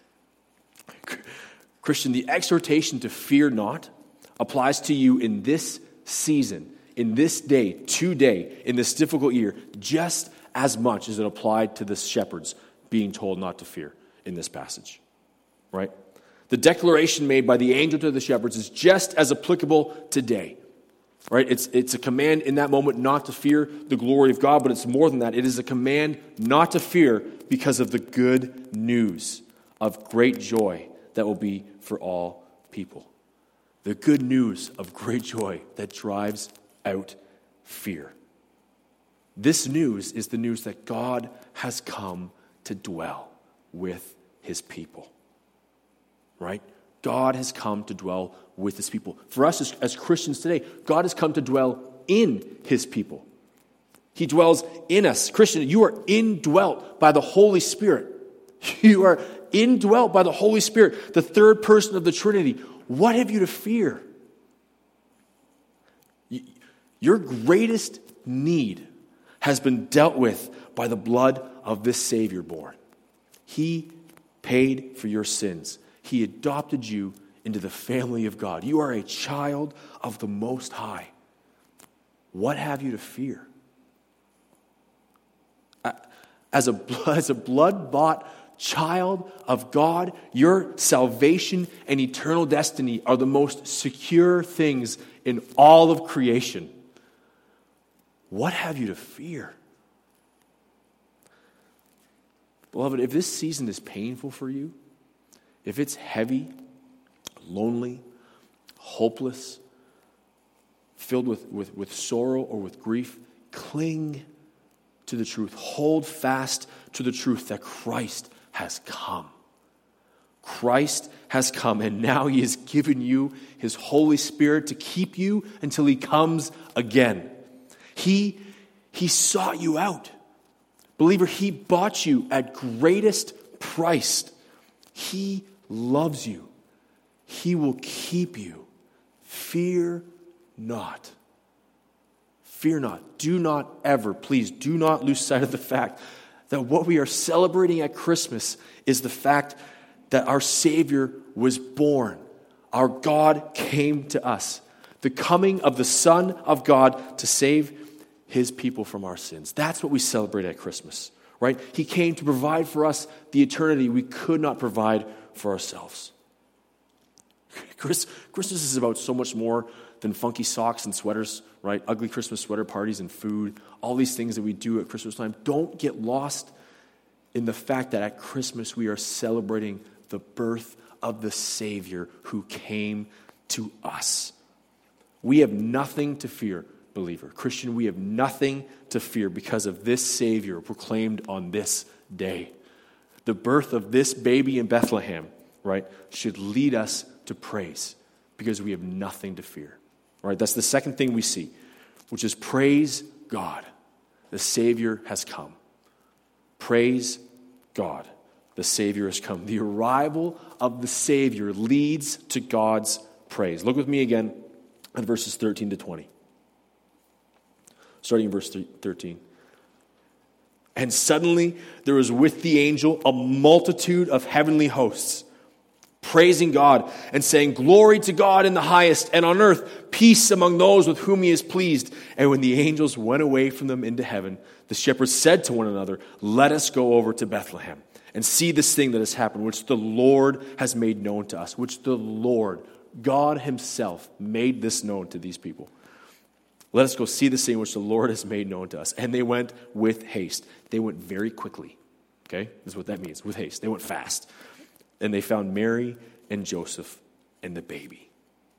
Christian, the exhortation to fear not applies to you in this season, in this day, today, in this difficult year, just as much as it applied to the shepherds being told not to fear in this passage. Right? The declaration made by the angel to the shepherds is just as applicable today. Right? It's, it's a command in that moment not to fear the glory of God, but it's more than that. It is a command not to fear because of the good news of great joy that will be for all people. The good news of great joy that drives out fear. This news is the news that God has come to dwell with his people. Right? God has come to dwell with his people. For us as, as Christians today, God has come to dwell in his people. He dwells in us. Christian, you are indwelt by the Holy Spirit. You are indwelt by the Holy Spirit, the third person of the Trinity. What have you to fear? Your greatest need has been dealt with by the blood of this Savior born. He paid for your sins. He adopted you into the family of God. You are a child of the Most High. What have you to fear? As a, as a blood-bought child of God, your salvation and eternal destiny are the most secure things in all of creation. What have you to fear? Beloved, if this season is painful for you, if it's heavy, lonely, hopeless, filled with, with, with sorrow or with grief, cling to the truth. Hold fast to the truth that Christ has come. Christ has come, and now he has given you his Holy Spirit to keep you until he comes again. He, he sought you out. Believer, he bought you at greatest price. He loves you. He will keep you. Fear not. Fear not. Do not ever, please, do not lose sight of the fact that what we are celebrating at Christmas is the fact that our Savior was born. Our God came to us. The coming of the Son of God to save his people from our sins. That's what we celebrate at Christmas, right? He came to provide for us the eternity we could not provide for ourselves. Christmas is about so much more than funky socks and sweaters, right? Ugly Christmas sweater parties and food, all these things that we do at Christmas time. Don't get lost in the fact that at Christmas we are celebrating the birth of the Savior who came to us. We have nothing to fear, believer. Christian, we have nothing to fear because of this Savior proclaimed on this day. The birth of this baby in Bethlehem, right, should lead us to praise because we have nothing to fear. All right, that's the second thing we see, which is praise God. The Savior has come. Praise God. The Savior has come. The arrival of the Savior leads to God's praise. Look with me again at verses thirteen to twenty. Starting in verse thirteen. And suddenly there was with the angel a multitude of heavenly hosts, praising God and saying, "Glory to God in the highest, and on earth peace among those with whom he is pleased." And when the angels went away from them into heaven, the shepherds said to one another, "Let us go over to Bethlehem and see this thing that has happened, which the Lord has made known to us." Which the Lord, God himself, made this known to these people. Let us go see this thing which the Lord has made known to us. And they went with haste. They went very quickly. Okay? That's what that means, with haste. They went fast. And they found Mary and Joseph and the baby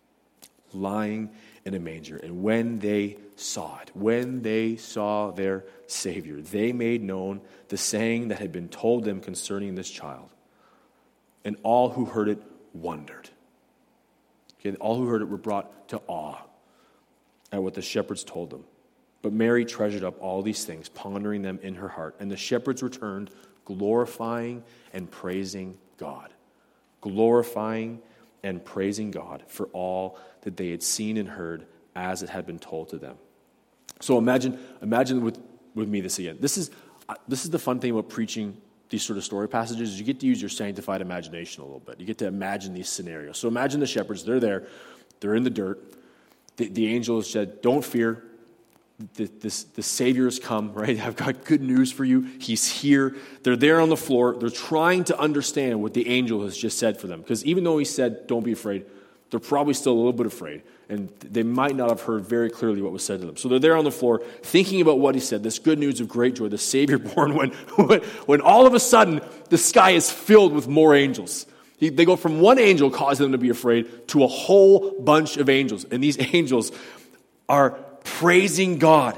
lying in a manger. And when they saw it, when they saw their Savior, they made known the saying that had been told them concerning this child. And all who heard it wondered. Okay, all who heard it were brought to awe at what the shepherds told them. But Mary treasured up all these things, pondering them in her heart. And the shepherds returned, glorifying and praising God. Glorifying and praising God for all that they had seen and heard as it had been told to them. So imagine, imagine with, with me this again. This is this is the fun thing about preaching these sort of story passages, is you get to use your sanctified imagination a little bit. You get to imagine these scenarios. So imagine the shepherds, they're there, they're in the dirt. The, the angel said, "Don't fear. The, this, the Savior has come," right? "I've got good news for you. He's here." They're there on the floor. They're trying to understand what the angel has just said for them. Because even though he said, "Don't be afraid," they're probably still a little bit afraid. And they might not have heard very clearly what was said to them. So they're there on the floor thinking about what he said, this good news of great joy, the Savior born, when, when, when all of a sudden the sky is filled with more angels. They go from one angel causing them to be afraid to a whole bunch of angels. And these angels are praising God.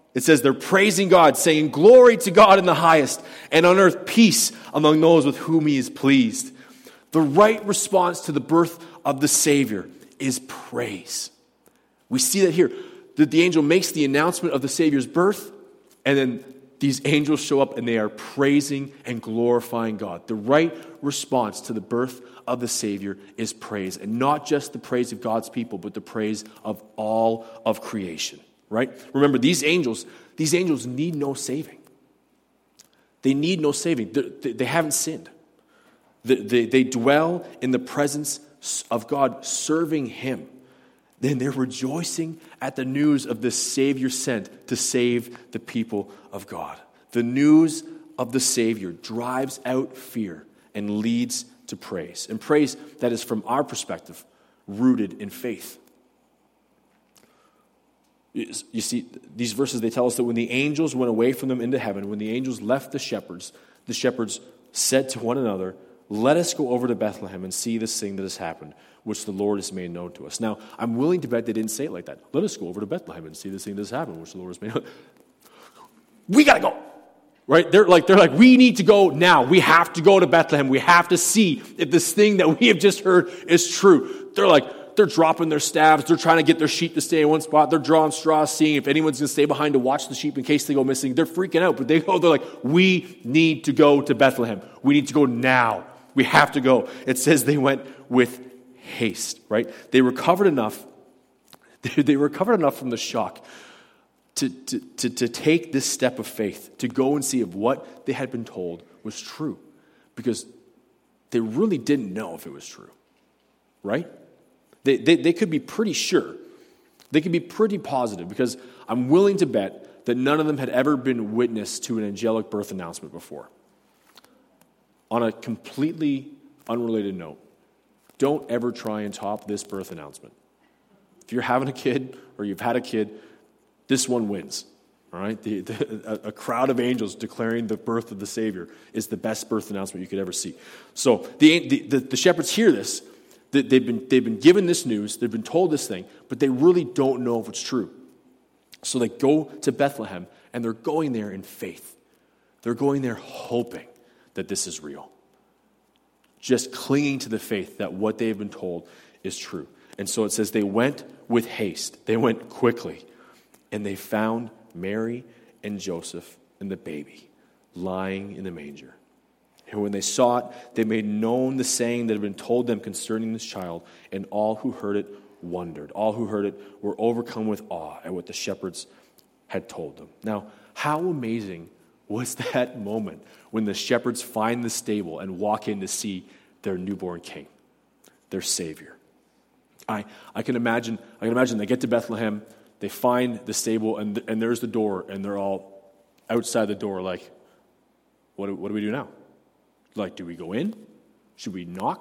It says they're praising God, saying, "Glory to God in the highest, and on earth peace among those with whom he is pleased." The right response to the birth of the Savior is praise. We see that here, that the angel makes the announcement of the Savior's birth, and then these angels show up and they are praising and glorifying God. The right response to the birth of the Savior is praise, and not just the praise of God's people, but the praise of all of creation. Right? Remember, these angels, these angels need no saving. They need no saving. They, they haven't sinned. They, they, they dwell in the presence of God, serving him. Then they're rejoicing at the news of the Savior sent to save the people of God. The news of the Savior drives out fear and leads to praise. And praise that is, from our perspective, rooted in faith. You see, these verses, they tell us that when the angels went away from them into heaven, when the angels left the shepherds, the shepherds said to one another, "Let us go over to Bethlehem and see this thing that has happened, which the Lord has made known to us." Now, I'm willing to bet they didn't say it like that. Let us go over to Bethlehem and see this thing that has happened, which the Lord has made known. We got to go. Right? They're like, they're like, we need to go now. We have to go to Bethlehem. We have to see if this thing that we have just heard is true. They're like, they're dropping their staffs. They're trying to get their sheep to stay in one spot. They're drawing straws, seeing if anyone's going to stay behind to watch the sheep in case they go missing. They're freaking out, but they go, they're like, we need to go to Bethlehem. We need to go now. We have to go. It says they went with haste, right? They recovered enough. They, they recovered enough from the shock to, to, to, to take this step of faith, to go and see if what they had been told was true, because they really didn't know if it was true, right? They, they, they could be pretty sure. They could be pretty positive, because I'm willing to bet that none of them had ever been witness to an angelic birth announcement before. On a completely unrelated note, don't ever try and top this birth announcement. If you're having a kid or you've had a kid, this one wins. All right? The, the, a, a crowd of angels declaring the birth of the Savior is the best birth announcement you could ever see. So the, the, the, the shepherds hear this. They've been, they've been given this news. They've been told this thing, but they really don't know if it's true. So they go to Bethlehem, and they're going there in faith. They're going there hoping that this is real. Just clinging to the faith that what they've been told is true. And so it says they went with haste. They went quickly. And they found Mary and Joseph and the baby lying in the manger. And when they saw it, they made known the saying that had been told them concerning this child, and all who heard it wondered. All who heard it were overcome with awe at what the shepherds had told them. Now, how amazing was that moment when the shepherds find the stable and walk in to see their newborn king, their Savior? I, I can imagine, I can imagine they get to Bethlehem, they find the stable, and, and there's the door, and they're all outside the door like, what do, what do we do now? Like, do we go in? Should we knock?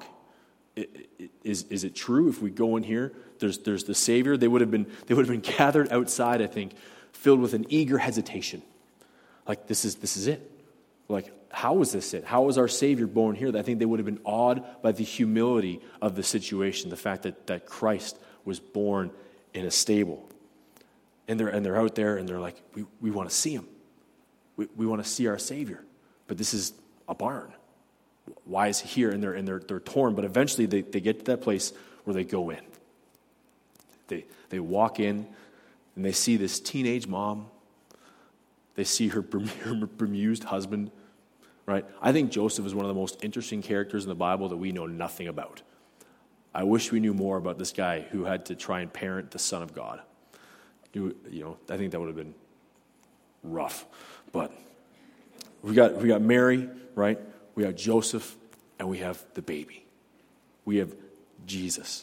Is, is it true if we go in here, there's, there's the Savior? They would have been, they would have been gathered outside, I think, filled with an eager hesitation. Like, this is, this is it. Like, how is this it? How is our Savior born here? I think they would have been awed by the humility of the situation, the fact that, that Christ was born in a stable. And they're, and they're out there, and they're like, we, we want to see him. We, we want to see our Savior. But this is a barn. Why is he here? And they're, and they're, they're torn. But eventually they, they get to that place where they go in. They, they walk in, and they see this teenage mom. They see her bemused husband, right? I think Joseph is one of the most interesting characters in the Bible that we know nothing about. I wish we knew more about this guy who had to try and parent the Son of God. You know, I think that would have been rough. But we got we got Mary, right? We got Joseph, and we have the baby. We have Jesus.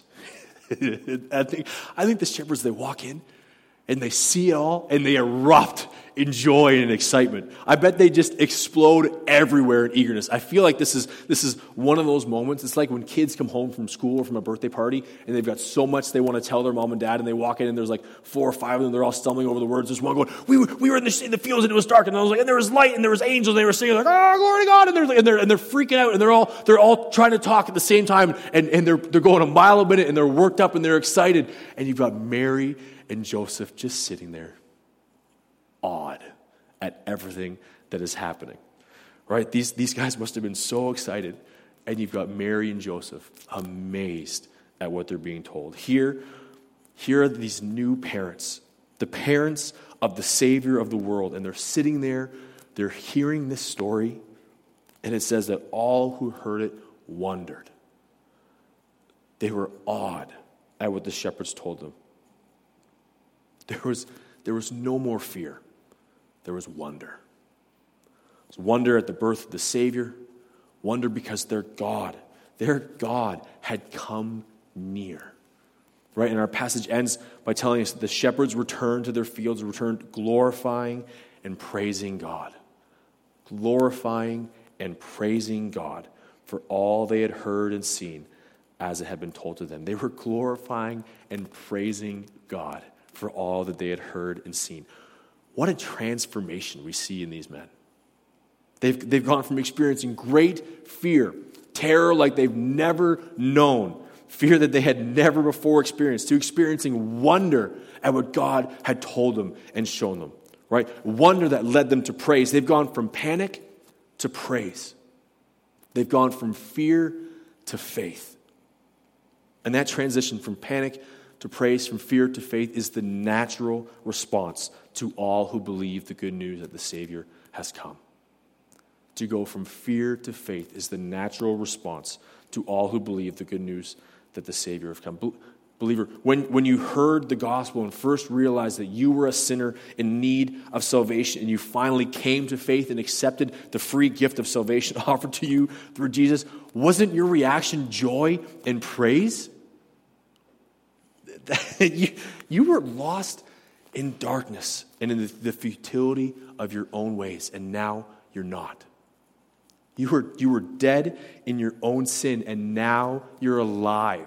I think I think the shepherds, they walk in, and they see it all, and they erupt in joy and excitement. I bet they just explode everywhere in eagerness. I feel like this is this is one of those moments. It's like when kids come home from school or from a birthday party, and they've got so much they want to tell their mom and dad, and they walk in, and there's like four or five of them. They're all stumbling over the words. There's one going, we were, we were in the, in the fields, and it was dark, and I was like, and there was light, and there was angels, and they were singing like, oh, glory to God, and they're and they're and they're freaking out, and they're all they're all trying to talk at the same time, and, and they're they're going a mile a minute, and they're worked up, and they're excited, and you've got Mary and Joseph just sitting there, awed at everything that is happening. Right? These, these guys must have been so excited. And you've got Mary and Joseph amazed at what they're being told. Here, here are these new parents, the parents of the Savior of the world. And they're sitting there, they're hearing this story. And it says that all who heard it wondered. They were awed at what the shepherds told them. There was, there was no more fear. There was wonder. It was wonder at the birth of the Savior. Wonder because their God, their God had come near. Right? And our passage ends by telling us that the shepherds returned to their fields, returned glorifying and praising God. Glorifying and praising God for all they had heard and seen as it had been told to them. They were glorifying and praising God for all that they had heard and seen. What a transformation we see in these men. They've, they've gone from experiencing great fear, terror like they've never known, fear that they had never before experienced, to experiencing wonder at what God had told them and shown them. Right? Wonder that led them to praise. They've gone from panic to praise. They've gone from fear to faith. And that transition from panic to praise, from fear to faith, is the natural response to all who believe the good news that the Savior has come. To go from fear to faith is the natural response to all who believe the good news that the Savior has come. Believer, when, when you heard the gospel and first realized that you were a sinner in need of salvation, and you finally came to faith and accepted the free gift of salvation offered to you through Jesus, wasn't your reaction joy and praise? you, you were lost in darkness and in the, the futility of your own ways, and now you're not. You were, you were dead in your own sin, and now you're alive.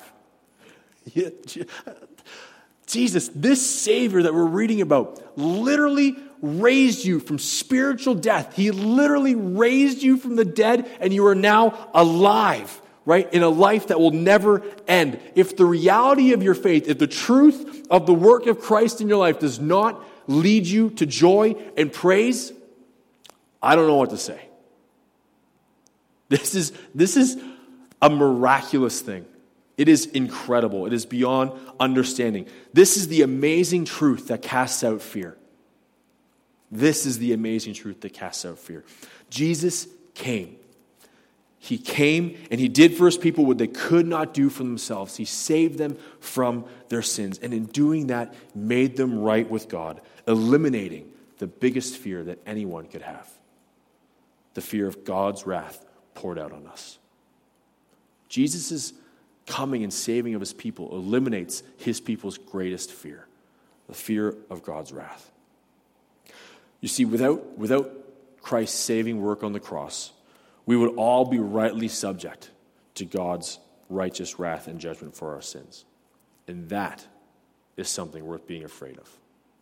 Jesus, this Savior that we're reading about, literally raised you from spiritual death. He literally raised you from the dead, and you are now alive, right? In a life that will never end. If the reality of your faith, if the truth of the work of Christ in your life does not lead you to joy and praise, I don't know what to say. This is, this is a miraculous thing. It is incredible. It is beyond understanding. This is the amazing truth that casts out fear. This is the amazing truth that casts out fear. Jesus came. He came and he did for his people what they could not do for themselves. He saved them from their sins. And in doing that, made them right with God, eliminating the biggest fear that anyone could have. The fear of God's wrath poured out on us. Jesus' coming and saving of his people eliminates his people's greatest fear, the fear of God's wrath. You see, without, without Christ's saving work on the cross, we would all be rightly subject to God's righteous wrath and judgment for our sins. And that is something worth being afraid of.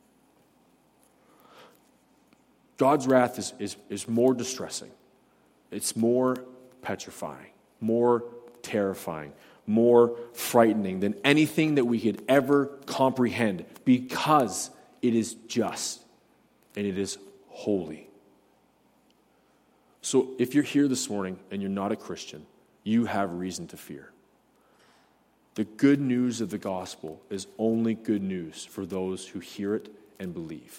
God's wrath is, is, is more distressing. It's more petrifying, more terrifying, more frightening than anything that we could ever comprehend, because it is just and it is holy. So if you're here this morning and you're not a Christian, you have reason to fear. The good news of the gospel is only good news for those who hear it and believe.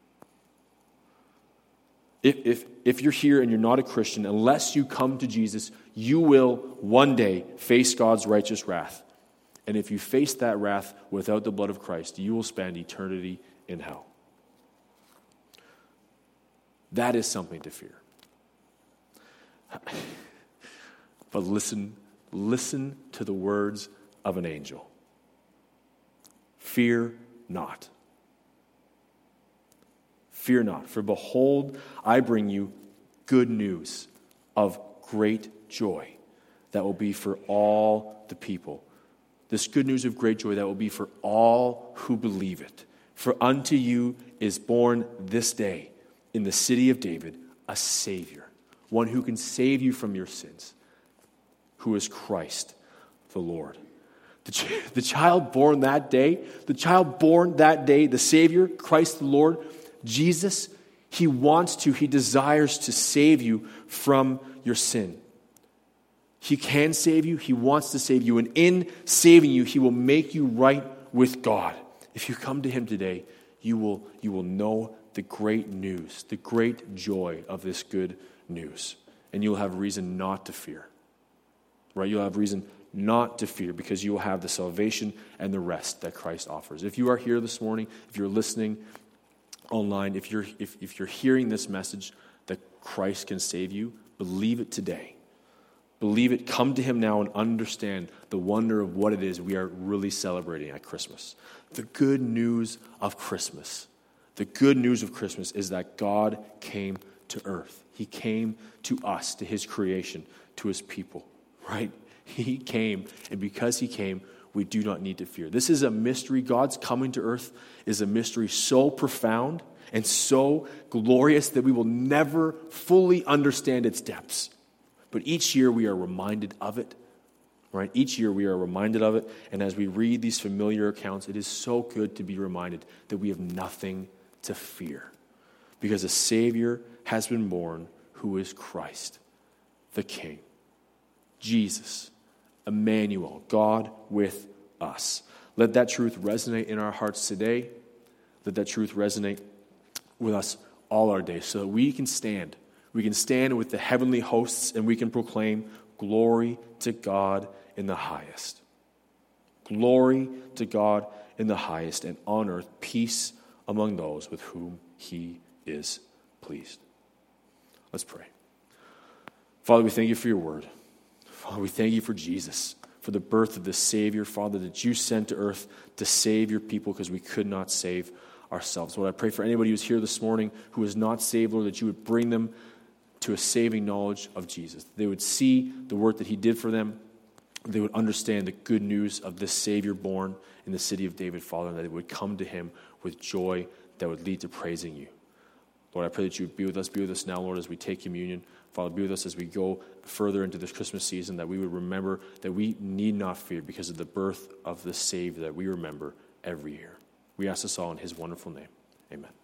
If, if, if you're here and you're not a Christian, unless you come to Jesus, you will one day face God's righteous wrath. And if you face that wrath without the blood of Christ, you will spend eternity in hell. That is something to fear. But listen, listen to the words of an angel. Fear not. Fear not, for behold, I bring you good news of great joy that will be for all the people. This good news of great joy that will be for all who believe it. For unto you is born this day in the city of David a Savior, one who can save you from your sins, who is Christ the Lord. The, ch- the child born that day, the child born that day, the Savior, Christ the Lord, Jesus, he wants to, he desires to save you from your sin. He can save you. He wants to save you. And in saving you, he will make you right with God. If you come to him today, you will, you will know the great news, the great joy of this good news. And you'll have reason not to fear. Right? You'll have reason not to fear because you will have the salvation and the rest that Christ offers. If you are here this morning, if you're listening online, if you're if, if you're hearing this message that Christ can save you, believe it today. Believe it. Come to him now and understand the wonder of what it is we are really celebrating at Christmas. The good news of Christmas. The good news of Christmas is that God came to earth. He came to us, to his creation, to his people, right? He came, and because he came, we do not need to fear. This is a mystery. God's coming to earth is a mystery so profound and so glorious that we will never fully understand its depths. But each year we are reminded of it, right? Each year we are reminded of it, and as we read these familiar accounts, it is so good to be reminded that we have nothing to fear because a Savior has been born who is Christ, the King, Jesus, Emmanuel, God with us. Let that truth resonate in our hearts today. Let that truth resonate with us all our days so that we can stand. We can stand with the heavenly hosts and we can proclaim glory to God in the highest. Glory to God in the highest, and on earth peace among those with whom he is pleased. Let's pray. Father, we thank you for your word. Father, we thank you for Jesus, for the birth of the Savior, Father, that you sent to earth to save your people because we could not save ourselves. Lord, I pray for anybody who's here this morning who is not saved, Lord, that you would bring them to a saving knowledge of Jesus. They would see the work that he did for them. They would understand the good news of this Savior born in the city of David, Father, and that they would come to him with joy that would lead to praising you. Lord, I pray that you would be with us, be with us now, Lord, as we take communion. Father, be with us as we go further into this Christmas season, that we would remember that we need not fear because of the birth of the Savior that we remember every year. We ask this all in his wonderful name. Amen.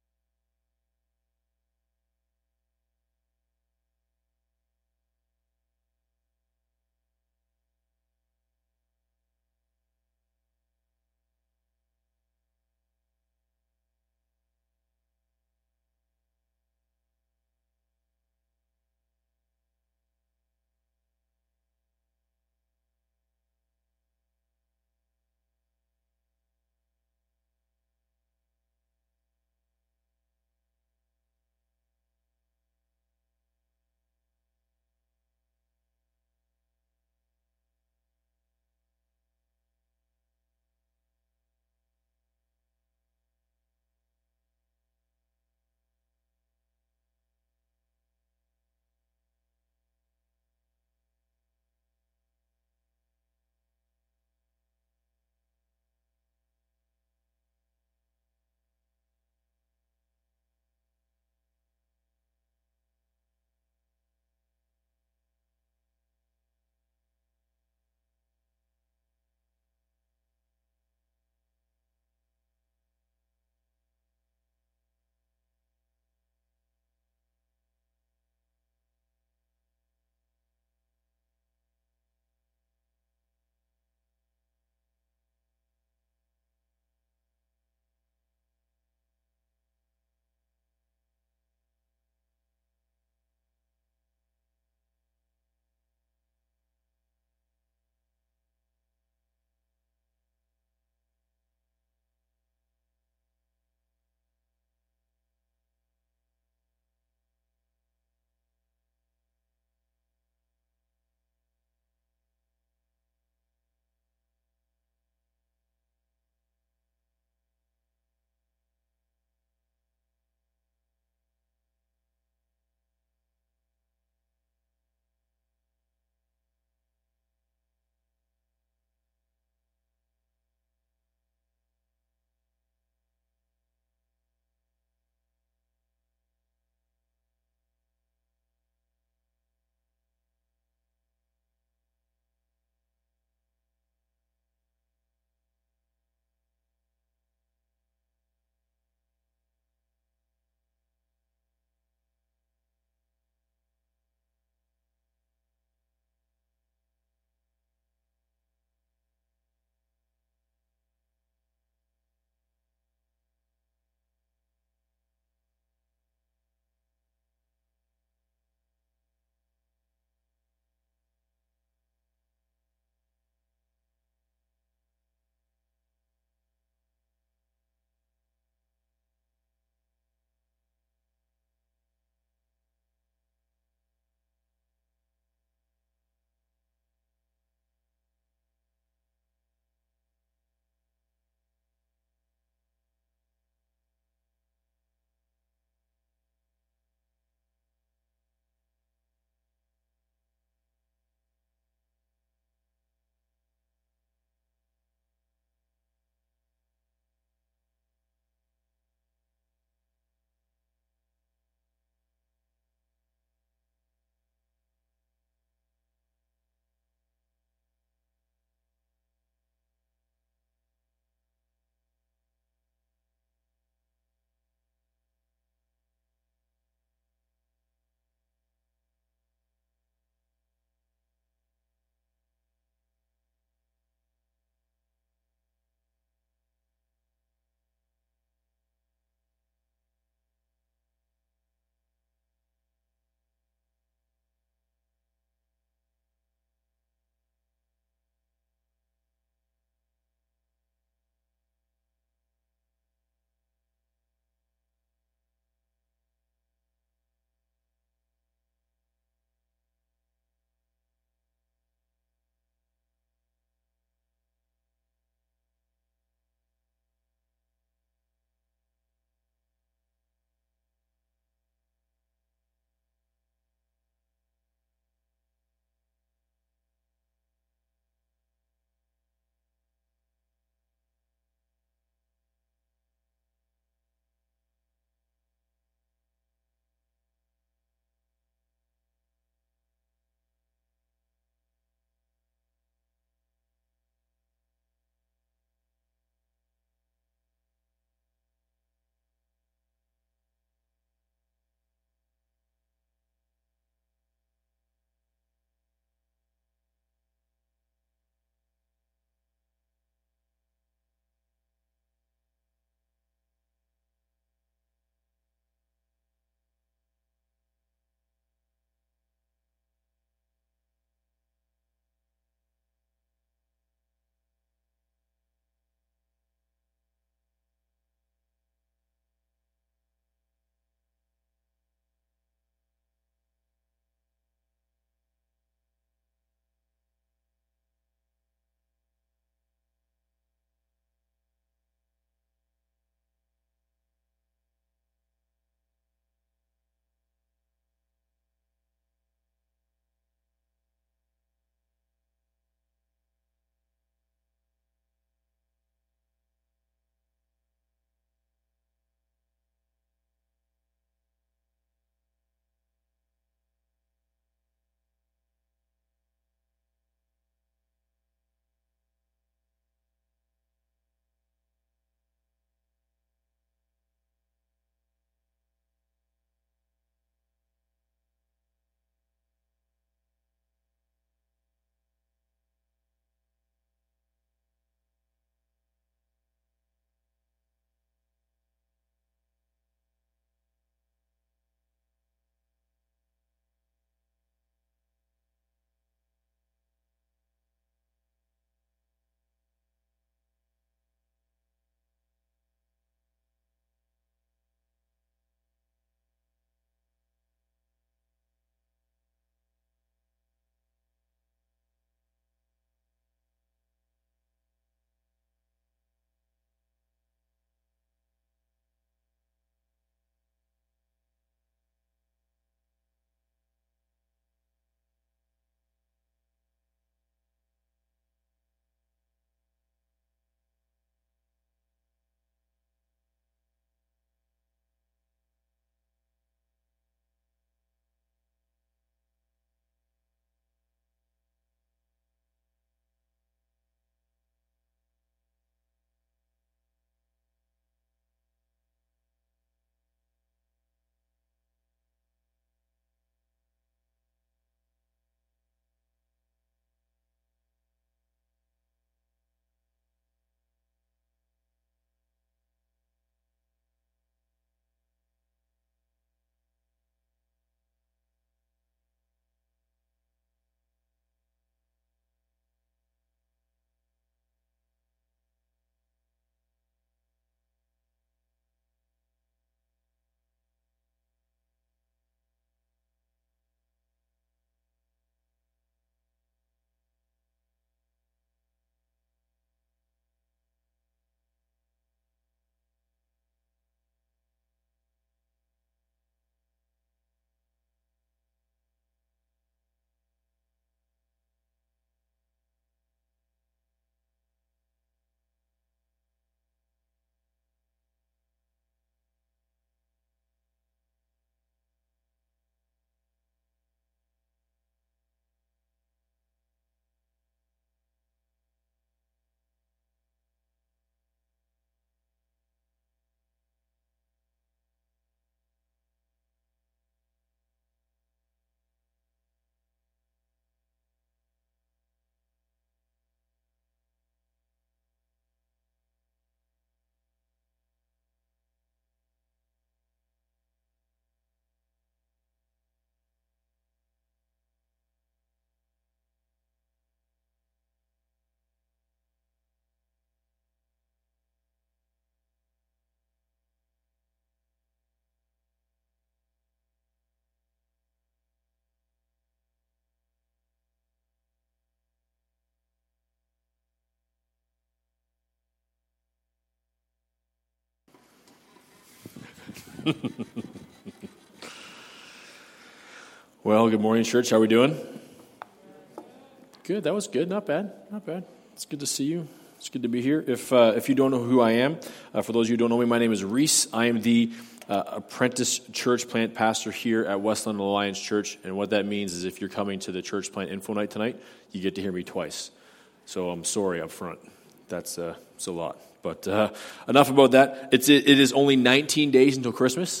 Well, good morning, church. How are we doing? Good. That was good. Not bad. Not bad. It's good to see you. It's good to be here. If uh, if you don't know who I am, uh, for those of you who don't know me, my name is Reese. I am the uh, apprentice church plant pastor here at Westland Alliance Church. And what that means is if you're coming to the church plant info night tonight, you get to hear me twice. So I'm sorry up front. That's uh, it's a lot. But uh, enough about that. It's it, it is only nineteen days until Christmas.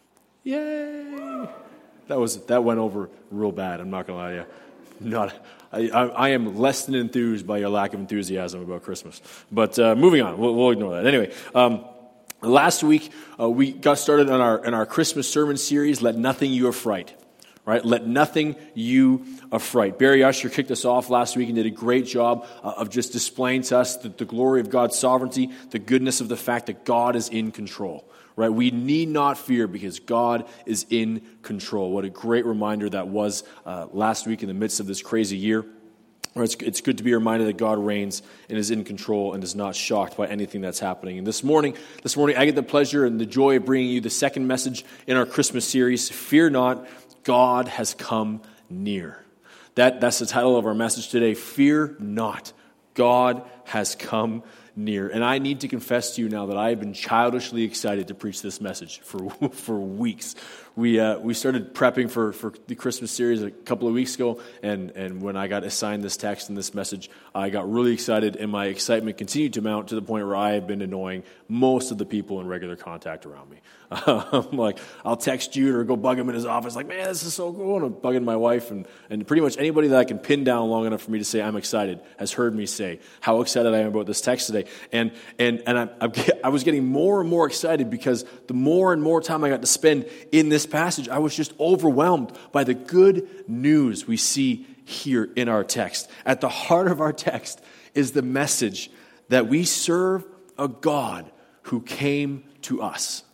Yay! That was that went over real bad. I'm not gonna lie to you. Not, I, I, I am less than enthused by your lack of enthusiasm about Christmas. But uh, moving on, we'll, we'll ignore that. Anyway, um, last week uh, we got started on our in our Christmas sermon series. Let nothing you affright. Right? Let nothing you affright. Barry Usher kicked us off last week and did a great job uh, of just displaying to us the, the glory of God's sovereignty, the goodness of the fact that God is in control. Right? We need not fear because God is in control. What a great reminder that was uh, last week in the midst of this crazy year. It's, it's good to be reminded that God reigns and is in control and is not shocked by anything that's happening. And this morning, this morning, I get the pleasure and the joy of bringing you the second message in our Christmas series, Fear Not, God Has Come Near. That, that's the title of our message today, Fear Not, God Has Come Near. And I need to confess to you now that I have been childishly excited to preach this message for for weeks. We uh, we started prepping for, for the Christmas series a couple of weeks ago, and, and when I got assigned this text and this message, I got really excited, and my excitement continued to mount to the point where I have been annoying most of the people in regular contact around me. I'm like, I'll text Jude or go bug him in his office, like, man, this is so cool, and I'm bugging my wife, and, and pretty much anybody that I can pin down long enough for me to say I'm excited has heard me say how excited I am about this text today. And and and I, I, I was getting more and more excited because the more and more time I got to spend in this passage, I was just overwhelmed by the good news we see here in our text. At the heart of our text is the message that we serve a God who came to us.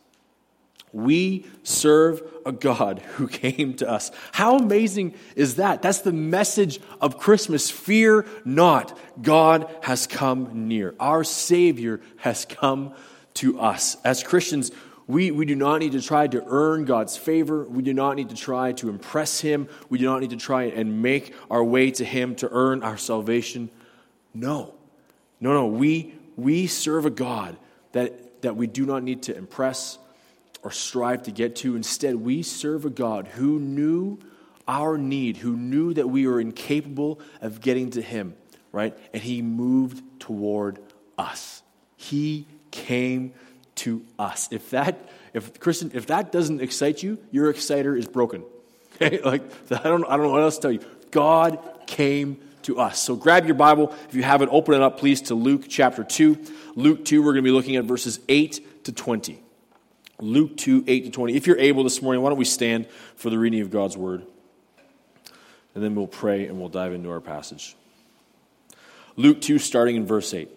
We serve a God who came to us. How amazing is that? That's the message of Christmas. Fear not, God has come near. Our Savior has come to us. As Christians, we, we do not need to try to earn God's favor. We do not need to try to impress Him. We do not need to try and make our way to Him to earn our salvation. No. No, no. We, we serve a God that, that we do not need to impress or strive to get to. Instead, we serve a God who knew our need, who knew that we were incapable of getting to Him, right? And He moved toward us. He came to us. If that, if Christian, if that doesn't excite you, your exciter is broken. Okay, like I don't, I don't know what else to tell you. God came to us. So grab your Bible. If you have it, open it up, please, to Luke chapter two. Luke two. We're going to be looking at verses eight to twenty. Luke two, eight to twenty. If you're able this morning, why don't we stand for the reading of God's word? And then we'll pray and we'll dive into our passage. Luke two, starting in verse eight.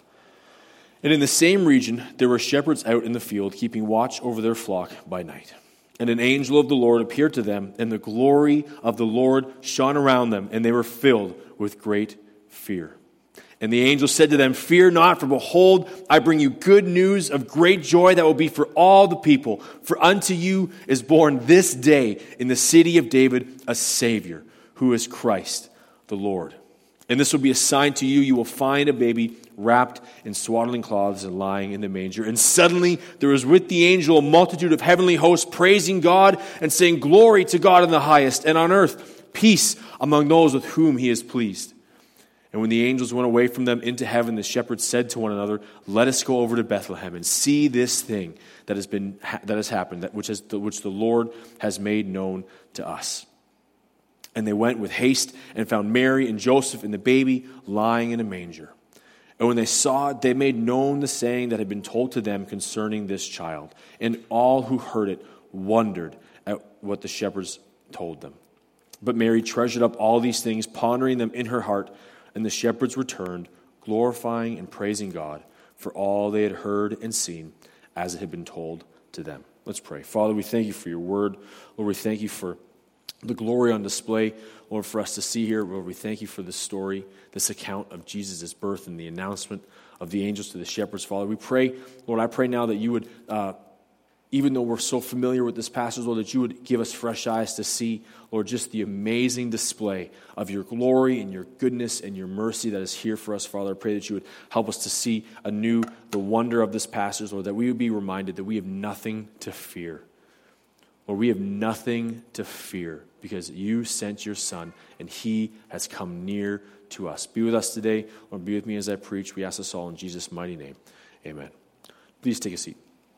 And in the same region, there were shepherds out in the field, keeping watch over their flock by night. And an angel of the Lord appeared to them, and the glory of the Lord shone around them, and they were filled with great fear. And the angel said to them, Fear not, for behold, I bring you good news of great joy that will be for all the people. For unto you is born this day in the city of David a Savior, who is Christ the Lord. And this will be a sign to you. You will find a baby wrapped in swaddling cloths and lying in the manger. And suddenly there was with the angel a multitude of heavenly hosts praising God and saying, Glory to God in the highest, and on earth peace among those with whom He is pleased. And when the angels went away from them into heaven, the shepherds said to one another, Let us go over to Bethlehem and see this thing that has been that has happened, that which has which the Lord has made known to us. And they went with haste and found Mary and Joseph and the baby lying in a manger. And when they saw it, they made known the saying that had been told to them concerning this child. And all who heard it wondered at what the shepherds told them. But Mary treasured up all these things, pondering them in her heart. And the shepherds returned, glorifying and praising God for all they had heard and seen as it had been told to them. Let's pray. Father, we thank you for your word. Lord, we thank you for the glory on display, Lord, for us to see here. Lord, we thank you for this story, this account of Jesus' birth and the announcement of the angels to the shepherds. Father, we pray, Lord, I pray now that you would uh, even though we're so familiar with this passage, Lord, that you would give us fresh eyes to see, Lord, just the amazing display of your glory and your goodness and your mercy that is here for us, Father. I pray that you would help us to see anew the wonder of this passage, Lord, that we would be reminded that we have nothing to fear. Lord, we have nothing to fear because you sent your Son and he has come near to us. Be with us today. Lord, be with me as I preach. We ask this all in Jesus' mighty name. Amen. Please take a seat.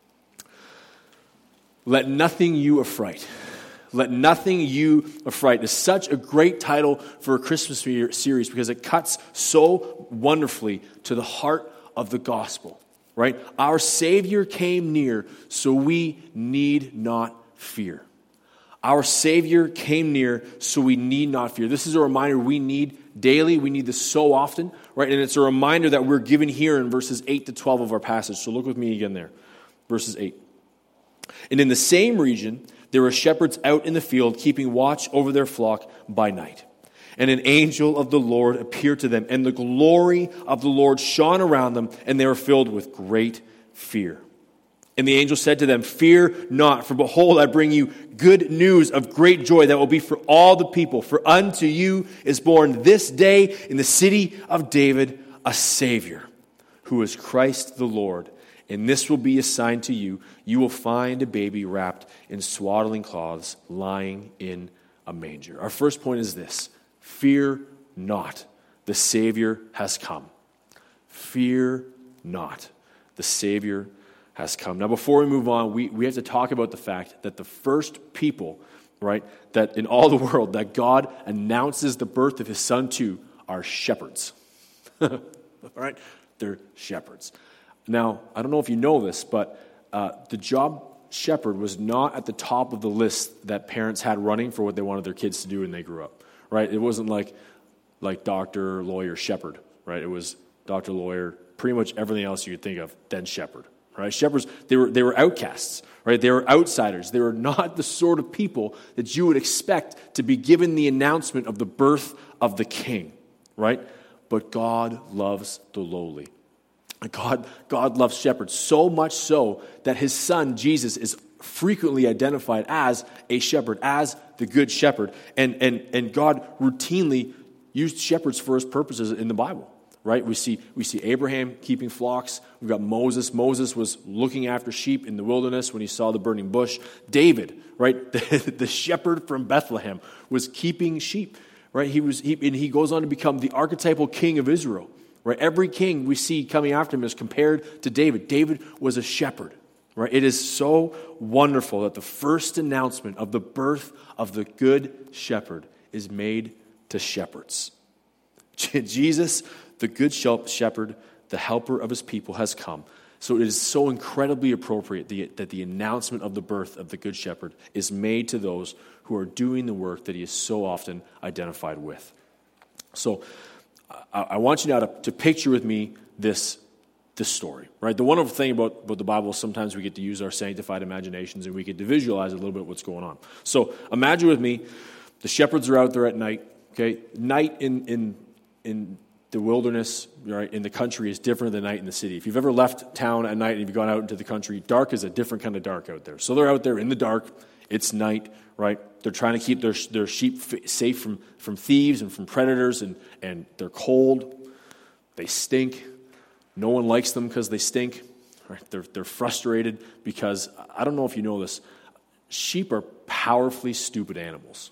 Let nothing you affright. Let nothing you affright is such a great title for a Christmas series because it cuts so wonderfully to the heart of the gospel, right? Our Savior came near, so we need not fear. Our Savior came near, so we need not fear. This is a reminder we need daily. We need this so often, right? And it's a reminder that we're given here in verses eight to twelve of our passage. So look with me again there. Verses eight. And in the same region, there were shepherds out in the field, keeping watch over their flock by night. And an angel of the Lord appeared to them, and the glory of the Lord shone around them, and they were filled with great fear. And the angel said to them, "Fear not, for behold, I bring you good news of great joy that will be for all the people. For unto you is born this day in the city of David a Savior, who is Christ the Lord. And this will be a sign to you. You will find a baby wrapped in swaddling cloths, lying in a manger." Our first point is this: fear not, the Savior has come. Fear not, the Savior has come. Now, before we move on, we, we have to talk about the fact that the first people, right, that in all the world, that God announces the birth of his Son to are shepherds. All right? They're shepherds. Now, I don't know if you know this, but uh, the job shepherd was not at the top of the list that parents had running for what they wanted their kids to do when they grew up, right? It wasn't like like doctor, lawyer, shepherd, right? It was doctor, lawyer, pretty much everything else you could think of, then shepherd, right? Shepherds, they were they were outcasts, right? They were outsiders. They were not the sort of people that you would expect to be given the announcement of the birth of the king, right? But God loves the lowly. God, God loves shepherds so much so that his Son, Jesus, is frequently identified as a shepherd, as the good shepherd. And, and, and God routinely used shepherds for his purposes in the Bible, right? We see, we see Abraham keeping flocks. We've got Moses. Moses was looking after sheep in the wilderness when he saw the burning bush. David, right, the, the shepherd from Bethlehem, was keeping sheep, right? He was, he, and he goes on to become the archetypal king of Israel. Right, every king we see coming after him is compared to David. David was a shepherd. Right, it is so wonderful that the first announcement of the birth of the good shepherd is made to shepherds. Jesus, the good shepherd, the helper of his people, has come. So it is so incredibly appropriate that the announcement of the birth of the good shepherd is made to those who are doing the work that he is so often identified with. So I want you now to, to picture with me this, this story, right? The wonderful thing about, about the Bible is sometimes we get to use our sanctified imaginations and we get to visualize a little bit what's going on. So imagine with me, the shepherds are out there at night, okay? Night in, in, in the wilderness, right, in the country is different than night in the city. If you've ever left town at night and you've gone out into the country, dark is a different kind of dark out there. So they're out there in the dark, it's night, right? They're trying to keep their their sheep safe from, from thieves and from predators, and, and they're cold. They stink. No one likes them because they stink. Right? They're they're frustrated because, I don't know if you know this, sheep are powerfully stupid animals.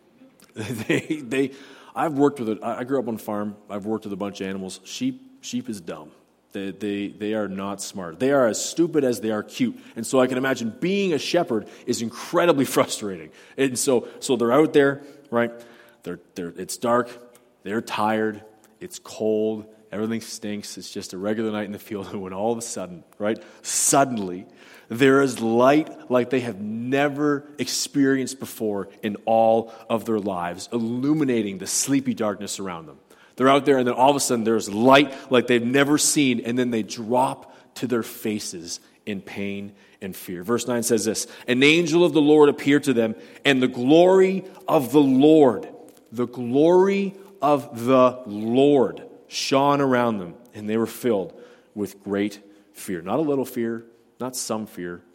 they they I've worked with it. I grew up on a farm. I've worked with a bunch of animals. Sheep sheep is dumb. They, they they are not smart. They are as stupid as they are cute. And so I can imagine being a shepherd is incredibly frustrating. And so so they're out there, right? They're they're it's dark, they're tired, it's cold, everything stinks. It's just a regular night in the field, and when all of a sudden, right, suddenly there is light like they have never experienced before in all of their lives, illuminating the sleepy darkness around them. They're out there, and then all of a sudden there's light like they've never seen, and then they drop to their faces in pain and fear. Verse nine says this: "An angel of the Lord appeared to them, and the glory of the Lord, the glory of the Lord shone around them, and they were filled with great fear." Not a little fear, not some fear,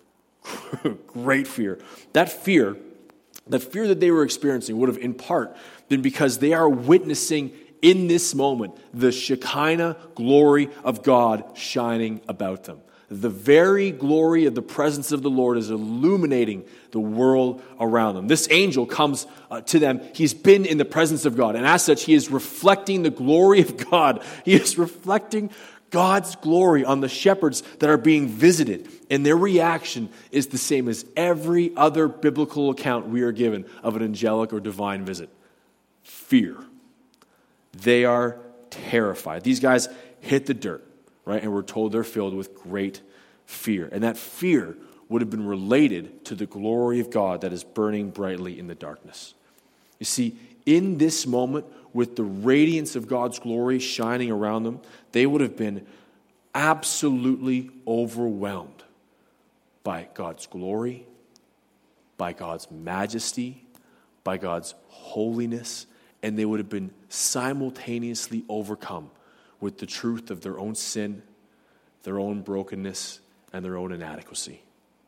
Great fear. That fear, the fear that they were experiencing would have in part been because they are witnessing in this moment the Shekinah glory of God shining about them. The very glory of the presence of the Lord is illuminating the world around them. This angel comes uh, to them. He's been in the presence of God, and as such, he is reflecting the glory of God. He is reflecting God's glory on the shepherds that are being visited, and their reaction is the same as every other biblical account we are given of an angelic or divine visit. Fear. They are terrified. These guys hit the dirt, right? And we're told they're filled with great fear. And that fear would have been related to the glory of God that is burning brightly in the darkness. You see, in this moment, with the radiance of God's glory shining around them, they would have been absolutely overwhelmed by God's glory, by God's majesty, by God's holiness, and they would have been simultaneously overcome with the truth of their own sin, their own brokenness, and their own inadequacy.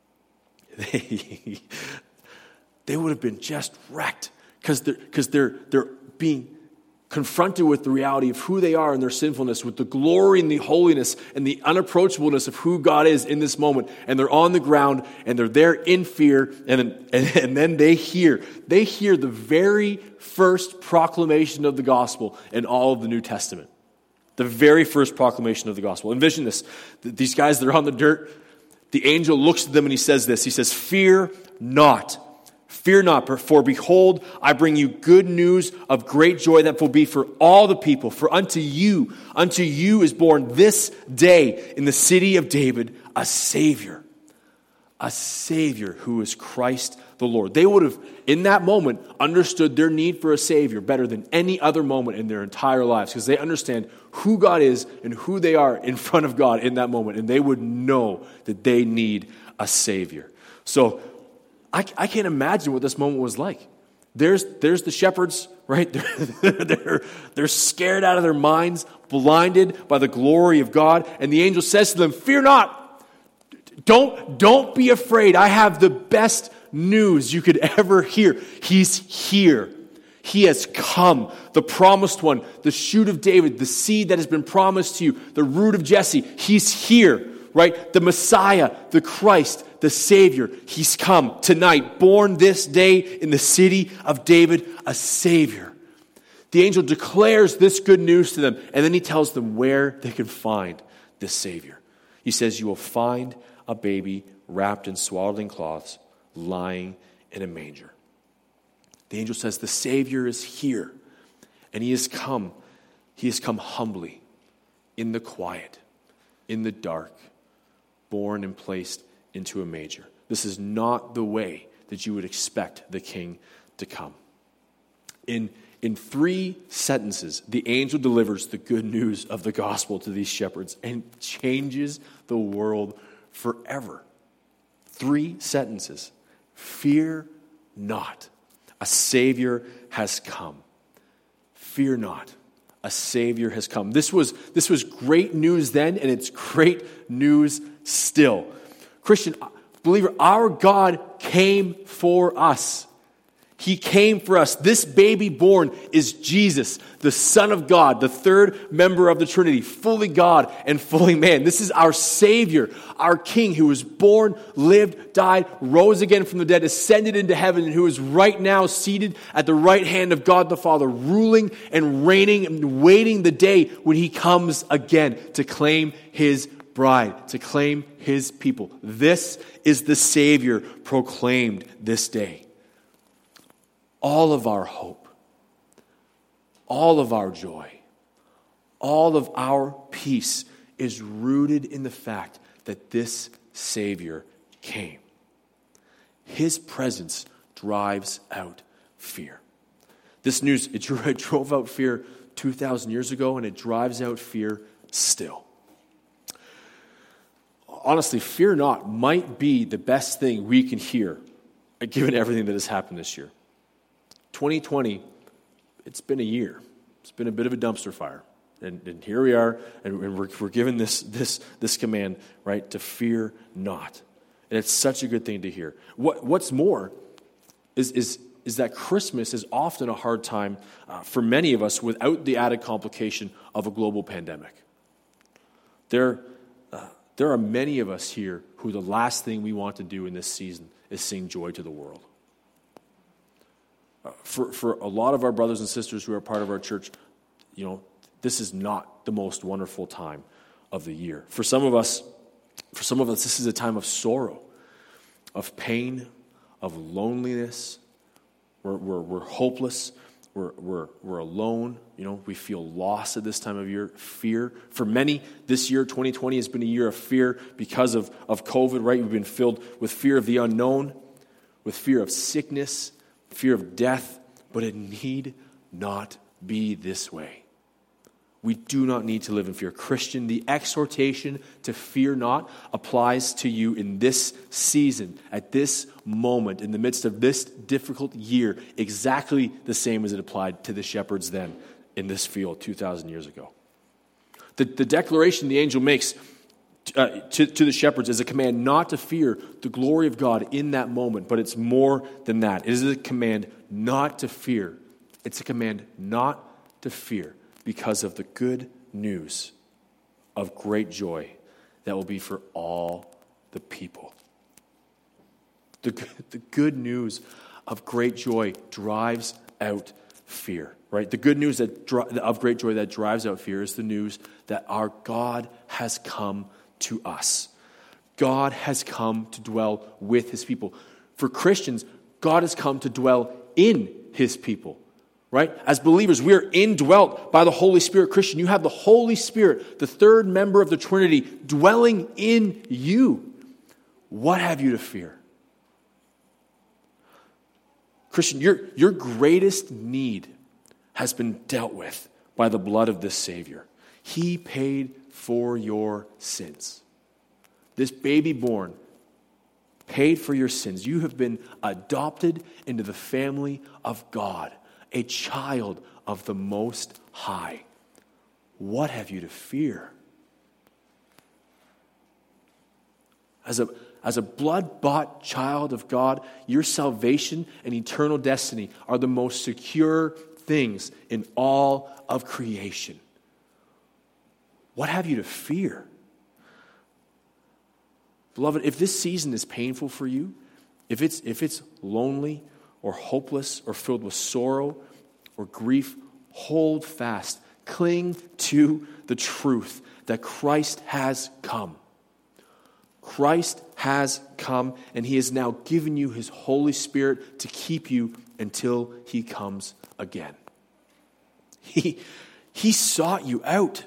They, they would have been just wrecked because they're, because they're, they're being confronted with the reality of who they are and their sinfulness, with the glory and the holiness and the unapproachableness of who God is in this moment. And they're on the ground and they're there in fear. And then, and, and then they hear, they hear the very first proclamation of the gospel in all of the New Testament. The very first proclamation of the gospel. Envision this. These guys, they're on the dirt. The angel looks at them and he says this. He says, "Fear not. Fear not, for behold, I bring you good news of great joy that will be for all the people. For unto you, unto you is born this day in the city of David a Savior. A Savior who is Christ the Lord." They would have, in that moment, understood their need for a Savior better than any other moment in their entire lives, because they understand who God is and who they are in front of God in that moment, and they would know that they need a Savior. So, I, I can't imagine what this moment was like. There's, there's the shepherds, right? They're, they're, they're scared out of their minds, blinded by the glory of God. And the angel says to them, "Fear not. Don't, don't be afraid. I have the best news you could ever hear. He's here. He has come. The promised one, the shoot of David, the seed that has been promised to you, the root of Jesse. He's here, right? The Messiah, the Christ, the Savior. He's come tonight, born this day in the city of David, a Savior." The angel declares this good news to them, and then he tells them where they can find this Savior. He says, "You will find a baby wrapped in swaddling cloths, lying in a manger." The angel says the Savior is here, and he has come. He has come humbly, in the quiet, in the dark, born and placed into a manger. This is not the way that you would expect the king to come. In, in three sentences, the angel delivers the good news of the gospel to these shepherds and changes the world forever. Three sentences. Fear not. A Savior has come. Fear not. A Savior has come. This was, this was great news then, and it's great news still. Christian, believer, our God came for us. He came for us. This baby born is Jesus, the Son of God, the third member of the Trinity, fully God and fully man. This is our Savior, our King, who was born, lived, died, rose again from the dead, ascended into heaven, and who is right now seated at the right hand of God the Father, ruling and reigning and waiting the day when he comes again to claim his bride, to claim his people. This is the Savior proclaimed this day. All of our hope, all of our joy, all of our peace is rooted in the fact that this Savior came. His presence drives out fear. This news, it drove out fear two thousand years ago, and it drives out fear still. Honestly, fear not might be the best thing we can hear, given everything that has happened this year. twenty twenty, it's been a year. It's been a bit of a dumpster fire. And, and here we are, and we're, we're given this, this, this command, right, to fear not. And it's such a good thing to hear. What, what's more is, is, is that Christmas is often a hard time uh, for many of us without the added complication of a global pandemic. There, uh, there are many of us here who the last thing we want to do in this season is sing joy to the world. Uh, for, for a lot of our brothers and sisters who are part of our church, you know, this is not the most wonderful time of the year. For some of us, for some of us, this is a time of sorrow, of pain, of loneliness. We're, we're, we're hopeless. We're, we're, we're alone. You know, we feel lost at this time of year. Fear. For many, this year, twenty twenty, has been a year of fear because of, of COVID, right? We've been filled with fear of the unknown, with fear of sickness, fear of death, but it need not be this way. We do not need to live in fear. Christian, the exhortation to fear not applies to you in this season, at this moment, in the midst of this difficult year, exactly the same as it applied to the shepherds then in this field two thousand years ago. The, the declaration the angel makes uh, to, to the shepherds is a command not to fear the glory of God in that moment, but it's more than that. It is a command not to fear. It's a command not to fear, because of the good news of great joy that will be for all the people. The, the good news of great joy drives out fear, right? The good news that of great joy that drives out fear is the news that our God has come to us. God has come to dwell with his people. For Christians, God has come to dwell in his people. Right? As believers, we are indwelt by the Holy Spirit. Christian, you have the Holy Spirit, the third member of the Trinity, dwelling in you. What have you to fear? Christian, your, your greatest need has been dealt with by the blood of this Savior. He paid for your sins. This baby born paid for your sins. You have been adopted into the family of God, a child of the Most High. What have you to fear? As a, as a blood-bought child of God, your salvation and eternal destiny are the most secure things in all of creation. What have you to fear? Beloved, if this season is painful for you, if it's, if it's lonely, or hopeless, or filled with sorrow, or grief, hold fast. Cling to the truth that Christ has come. Christ has come, and he has now given you his Holy Spirit to keep you until he comes again. He, he sought you out.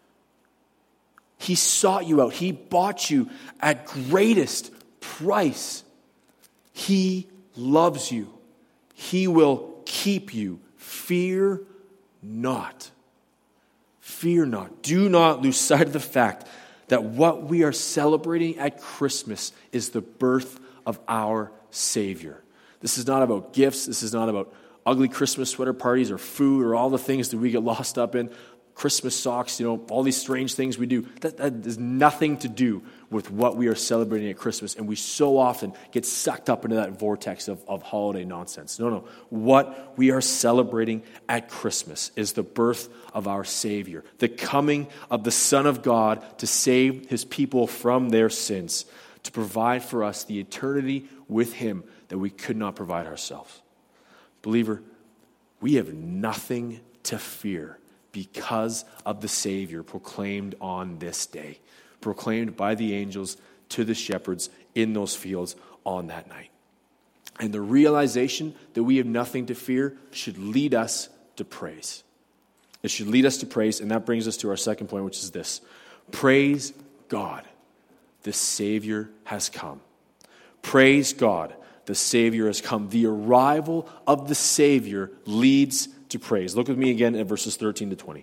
He sought you out. He bought you at greatest price. He loves you. He will keep you. Fear not. Fear not. Do not lose sight of the fact that what we are celebrating at Christmas is the birth of our Savior. This is not about gifts. This is not about ugly Christmas sweater parties or food or all the things that we get lost up in. Christmas socks, you know, all these strange things we do. That, that has nothing to do with what we are celebrating at Christmas. And we so often get sucked up into that vortex of, of holiday nonsense. No, no. What we are celebrating at Christmas is the birth of our Savior, the coming of the Son of God to save his people from their sins, to provide for us the eternity with him that we could not provide ourselves. Believer, we have nothing to fear because of the Savior proclaimed on this day, proclaimed by the angels to the shepherds in those fields on that night. And the realization that we have nothing to fear should lead us to praise. It should lead us to praise, and that brings us to our second point, which is this. Praise God, the Savior has come. Praise God, the Savior has come. The arrival of the Savior leads to praise. Look with me again at verses thirteen to twenty.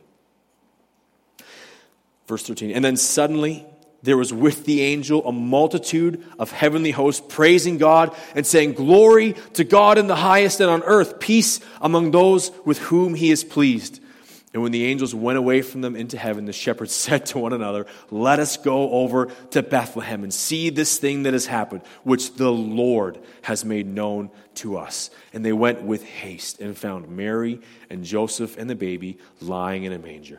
Verse thirteen. And then suddenly there was with the angel a multitude of heavenly hosts praising God and saying, "Glory to God in the highest, and on earth peace among those with whom he is pleased." And when the angels went away from them into heaven, the shepherds said to one another, let us go over to Bethlehem and see this thing that has happened, which the Lord has made known to us. And they went with haste and found Mary and Joseph and the baby lying in a manger.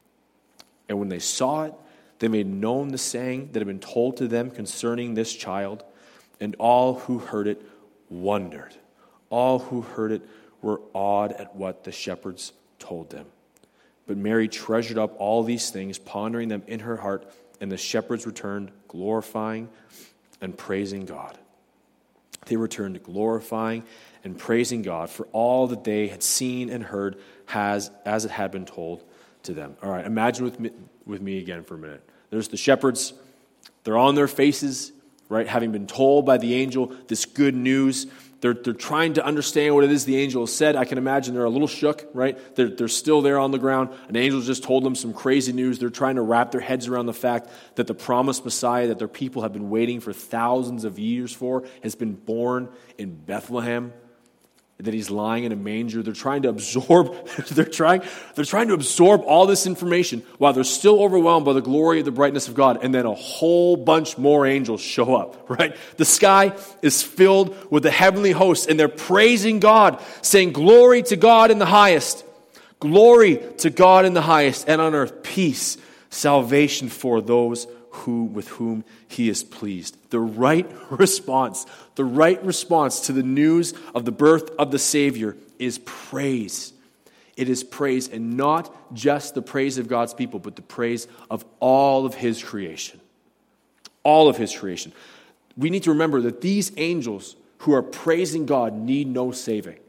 And when they saw it, they made known the saying that had been told to them concerning this child. And all who heard it wondered. All who heard it were awed at what the shepherds told them. But Mary treasured up all these things, pondering them in her heart, and the shepherds returned, glorifying and praising God. They returned glorifying and praising God for all that they had seen and heard has, as it had been told to them. All right, imagine with me, with me again for a minute. There's the shepherds. They're on their faces, right, having been told by the angel this good news. They're, they're trying to understand what it is the angel has said. I can imagine they're a little shook, right? They're, they're still there on the ground. An angel just told them some crazy news. They're trying to wrap their heads around the fact that the promised Messiah that their people have been waiting for thousands of years for has been born in Bethlehem, that he's lying in a manger. They're trying to absorb, they're trying, they're trying to absorb all this information while they're still overwhelmed by the glory and the brightness of God. And then a whole bunch more angels show up, right? The sky is filled with the heavenly hosts, and they're praising God, saying, glory to God in the highest. Glory to God in the highest, and on earth peace, salvation for those who with whom he is pleased. The right response, the right response to the news of the birth of the Savior is praise. It is praise, and not just the praise of God's people, but the praise of all of his creation. All of his creation. We need to remember that these angels who are praising God need no saving.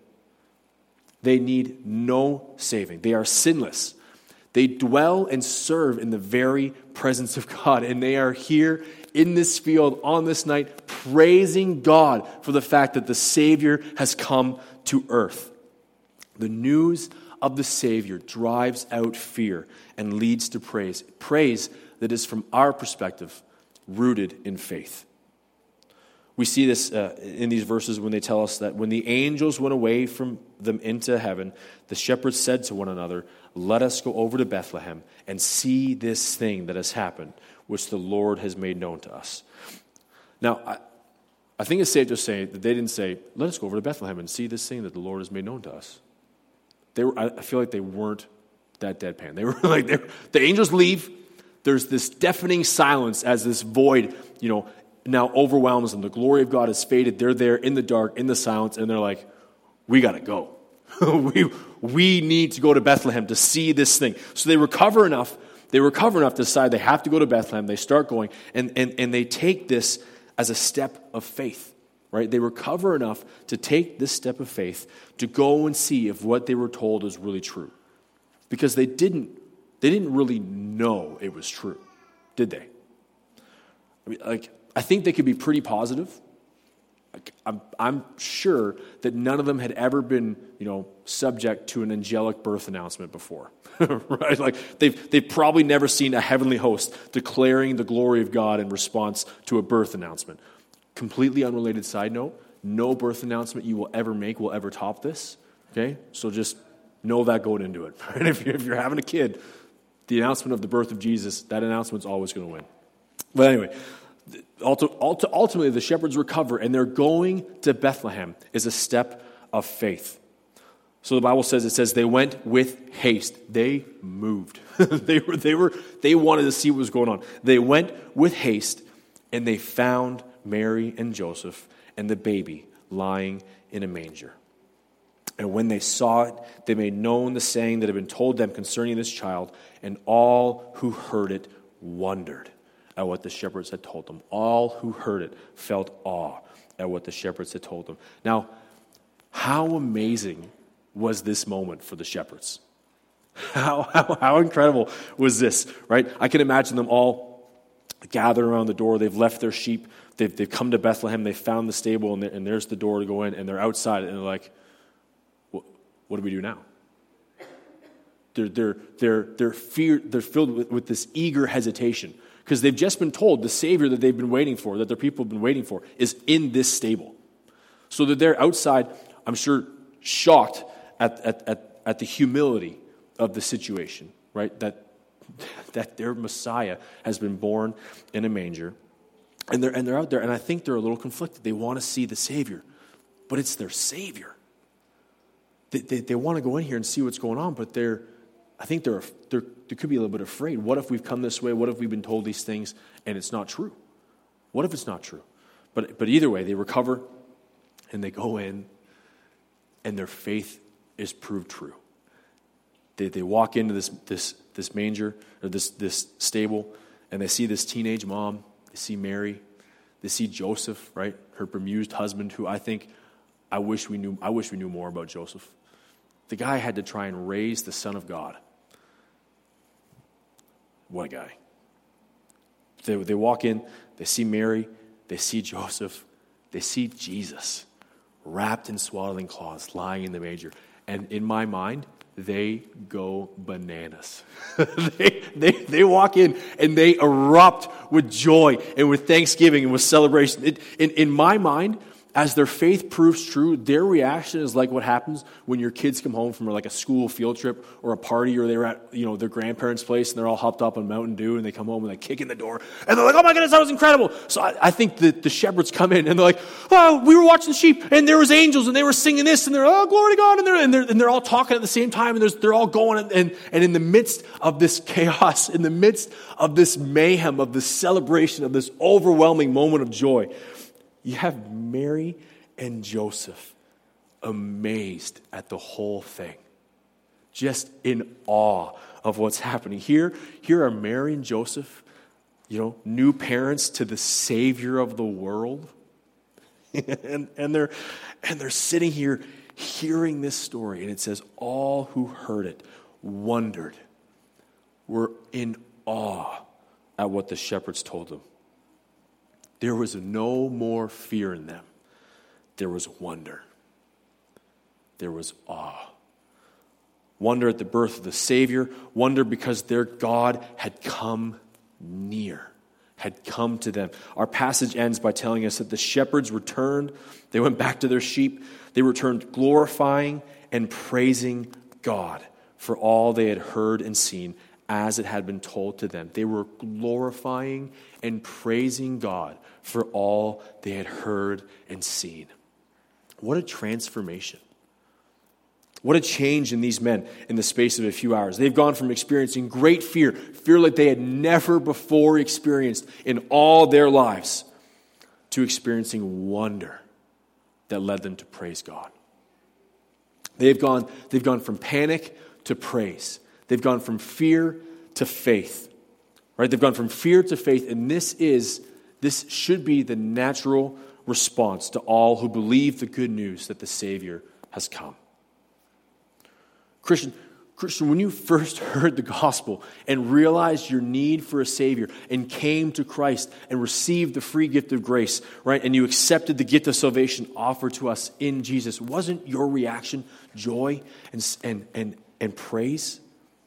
They need no saving. They are sinless. They dwell and serve in the very presence of God, and they are here in this field on this night praising God for the fact that the Savior has come to earth. The news of the Savior drives out fear and leads to praise. Praise that is, from our perspective, rooted in faith. We see this uh, in these verses when they tell us that when the angels went away from them into heaven, the shepherds said to one another, let us go over to Bethlehem and see this thing that has happened, which the Lord has made known to us. Now, I, I think it's safe to say that they didn't say, let us go over to Bethlehem and see this thing that the Lord has made known to us. They were, I feel like they weren't that deadpan. They were like, they were, the angels leave. There's this deafening silence as this void, you know, now overwhelms them. The glory of God has faded. They're there in the dark, in the silence, and they're like, we got to go. we, we need to go to Bethlehem to see this thing. So they recover enough. They recover enough to decide they have to go to Bethlehem. They start going, and, and, and they take this as a step of faith, right? They recover enough to take this step of faith to go and see if what they were told is really true. Because they didn't, they didn't really know it was true, did they? I mean, like, I think they could be pretty positive. I'm, I'm sure that none of them had ever been, you know, subject to an angelic birth announcement before, right? Like they've they've probably never seen a heavenly host declaring the glory of God in response to a birth announcement. Completely unrelated side note: no birth announcement you will ever make will ever top this. Okay, so just know that going into it. Right? If you're, if you're having a kid, the announcement of the birth of Jesus, that announcement's always going to win. But anyway. Ultimately, the shepherds recover, and they're going to Bethlehem is a step of faith. So the Bible says, it says they went with haste. They moved. they were, they were, they wanted to see what was going on. They went with haste, and they found Mary and Joseph and the baby lying in a manger. And when they saw it, they made known the saying that had been told them concerning this child, and all who heard it wondered at what the shepherds had told them. All who heard it felt awe at what the shepherds had told them. Now, how amazing was this moment for the shepherds? How, how, how incredible was this, right? I can imagine them all gathered around the door. They've left their sheep. They've, they've come to Bethlehem. They found the stable, and, and there's the door to go in, and they're outside, and they're like, what, what do we do now? They're, they're, they're, they're, fear, they're filled with, with this eager hesitation. Because they've just been told the Savior that they've been waiting for, that their people have been waiting for, is in this stable. So that they're outside, I'm sure, shocked at, at, at, at the humility of the situation, right? That that their Messiah has been born in a manger. And they're, and they're out there, and I think they're a little conflicted. They want to see the Savior, but it's their Savior. They, they, they want to go in here and see what's going on, but they're, I think they're, they're, they could be a little bit afraid. What if we've come this way? What if we've been told these things, and it's not true? What if it's not true? But, but either way, they recover, and they go in, and their faith is proved true. They, they walk into this, this, this manger, or this, this stable, and they see this teenage mom. They see Mary. They see Joseph, right? Her bemused husband, who I think, I wish we knew, I wish we knew more about Joseph. The guy had to try and raise the Son of God. What a guy. They, they walk in, they see Mary, they see Joseph, they see Jesus wrapped in swaddling cloths, lying in the manger. And in my mind, they go bananas. they, they, they walk in and they erupt with joy and with thanksgiving and with celebration. It, in, in my mind, as their faith proves true, their reaction is like what happens when your kids come home from like a school field trip or a party, or they're at, you know, their grandparents' place and they're all hopped up on Mountain Dew, and they come home and they kick in the door and they're like, "Oh my goodness, that was incredible!" So I, I think that the shepherds come in and they're like, "Oh, we were watching sheep and there was angels and they were singing this and they're, oh, glory to God," and they're and they're, and they're all talking at the same time, and there's, they're all going and, and and in the midst of this chaos, in the midst of this mayhem, of this celebration, of this overwhelming moment of joy, you have Mary and Joseph amazed at the whole thing, just in awe of what's happening. Here, here are Mary and Joseph, you know, new parents to the Savior of the world. and, and, they're, and they're sitting here hearing this story, and it says, all who heard it wondered, were in awe at what the shepherds told them. There was no more fear in them. There was wonder. There was awe. Wonder at the birth of the Savior. Wonder because their God had come near, had come to them. Our passage ends by telling us that the shepherds returned. They went back to their sheep. They returned glorifying and praising God for all they had heard and seen as it had been told to them. They were glorifying and praising God for all they had heard and seen. What a transformation. What a change in these men in the space of a few hours. They've gone from experiencing great fear, fear like they had never before experienced in all their lives, to experiencing wonder that led them to praise God. They've gone, they've gone from panic to praise. They've gone from fear to faith. Right? They've gone from fear to faith, and this is This should be the natural response to all who believe the good news that the Savior has come. Christian, Christian, when you first heard the gospel and realized your need for a Savior and came to Christ and received the free gift of grace, right, and you accepted the gift of salvation offered to us in Jesus, wasn't your reaction joy and and and, and praise?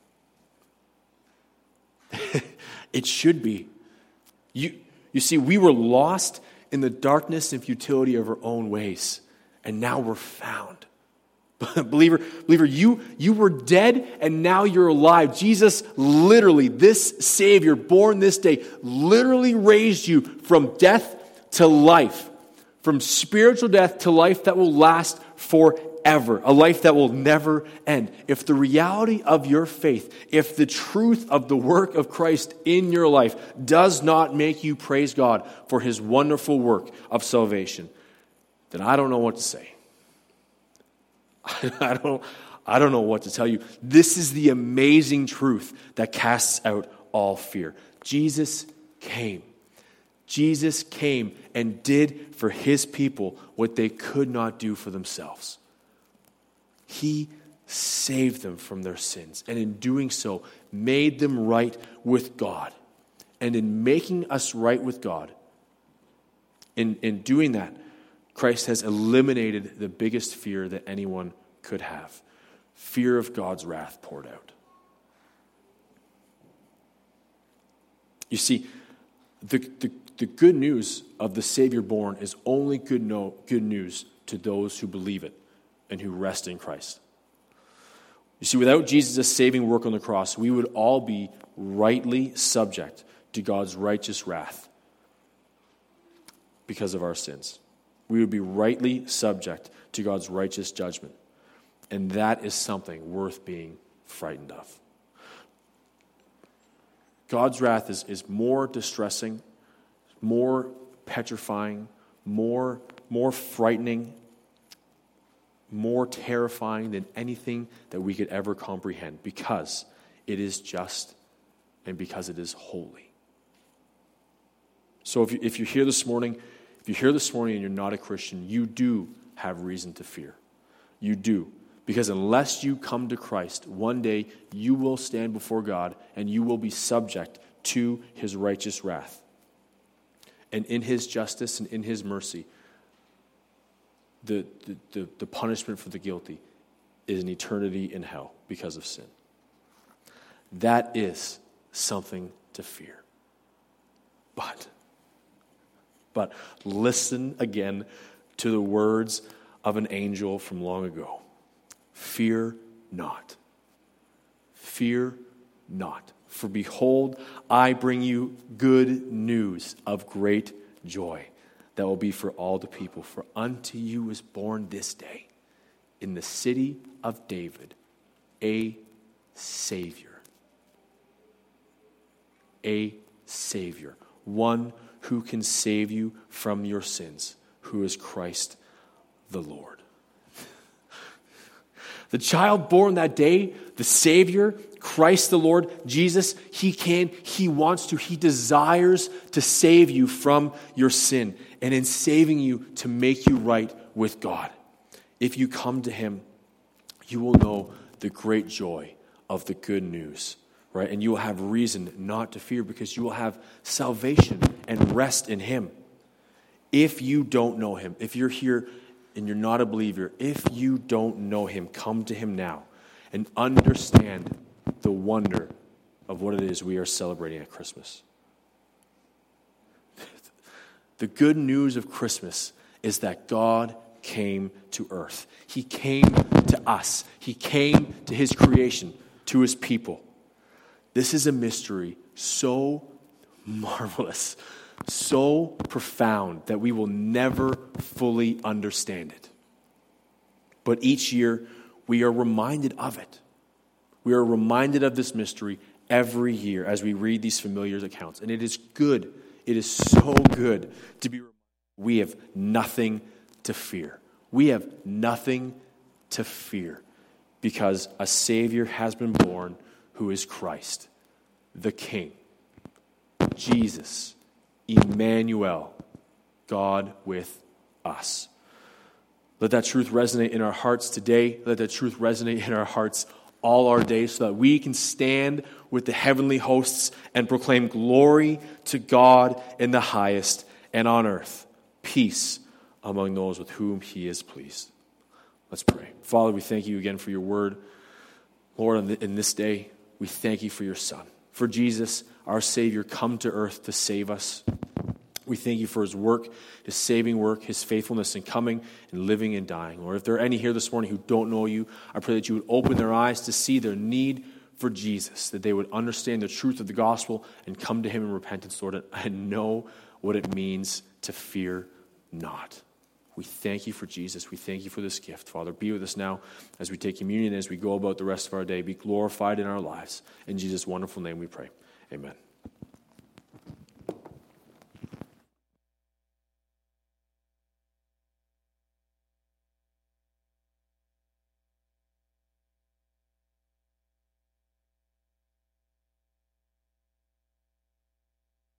It should be. You. You see, we were lost in the darkness and futility of our own ways, and now we're found. believer, believer, you, you were dead, and now you're alive. Jesus literally, this Savior born this day, literally raised you from death to life, from spiritual death to life that will last forever, a life that will never end. If the reality of your faith, if the truth of the work of Christ in your life does not make you praise God for His wonderful work of salvation, then I don't know what to say. I don't, I don't know what to tell you. This is the amazing truth that casts out all fear. Jesus came. Jesus came and did for His people what they could not do for themselves. He saved them from their sins, and in doing so, made them right with God. And in making us right with God, in, in doing that, Christ has eliminated the biggest fear that anyone could have. Fear of God's wrath poured out. You see, the, the, the good news of the Savior born is only good, no, good news to those who believe it and who rest in Christ. You see, without Jesus' saving work on the cross, we would all be rightly subject to God's righteous wrath because of our sins. We would be rightly subject to God's righteous judgment. And that is something worth being frightened of. God's wrath is, is more distressing, more petrifying, more, more frightening, more terrifying than anything that we could ever comprehend, because it is just and because it is holy. So if, you, if you're here this morning, if you're here this morning and you're not a Christian, you do have reason to fear. You do. Because unless you come to Christ, one day you will stand before God and you will be subject to his righteous wrath. And in his justice and in his mercy, The, the, the, the punishment for the guilty is an eternity in hell because of sin. That is something to fear. But, but listen again to the words of an angel from long ago. Fear not. Fear not. For behold, I bring you good news of great joy that will be for all the people. For unto you is born this day in the city of David a Savior. A Savior. One who can save you from your sins, who is Christ the Lord. The child born that day, the Savior, Christ the Lord, Jesus, he can, he wants to, he desires to save you from your sin. And in saving you, to make you right with God. If you come to him, you will know the great joy of the good news, right? And you will have reason not to fear because you will have salvation and rest in him. If you don't know him, if you're here and you're not a believer, if you don't know him, come to him now and understand the wonder of what it is we are celebrating at Christmas. The good news of Christmas is that God came to earth. He came to us. He came to his creation, to his people. This is a mystery so marvelous, so profound that we will never fully understand it. But each year, we are reminded of it. We are reminded of this mystery every year as we read these familiar accounts. And it is good. It is so good to be reminded we have nothing to fear. We have nothing to fear because a Savior has been born who is Christ, the King, Jesus, Emmanuel, God with us. Let that truth resonate in our hearts today. Let that truth resonate in our hearts all our days so that we can stand with the heavenly hosts and proclaim glory to God in the highest, and on earth peace among those with whom he is pleased. Let's pray. Father, we thank you again for your word. Lord, in this day, we thank you for your Son, for Jesus, our Savior, come to earth to save us. We thank you for his work, his saving work, his faithfulness in coming and living and dying. Lord, if there are any here this morning who don't know you, I pray that you would open their eyes to see their need for Jesus, that they would understand the truth of the gospel and come to him in repentance, Lord, and know what it means to fear not. We thank you for Jesus. We thank you for this gift. Father, be with us now as we take communion, as we go about the rest of our day. Be glorified in our lives. In Jesus' wonderful name we pray. Amen.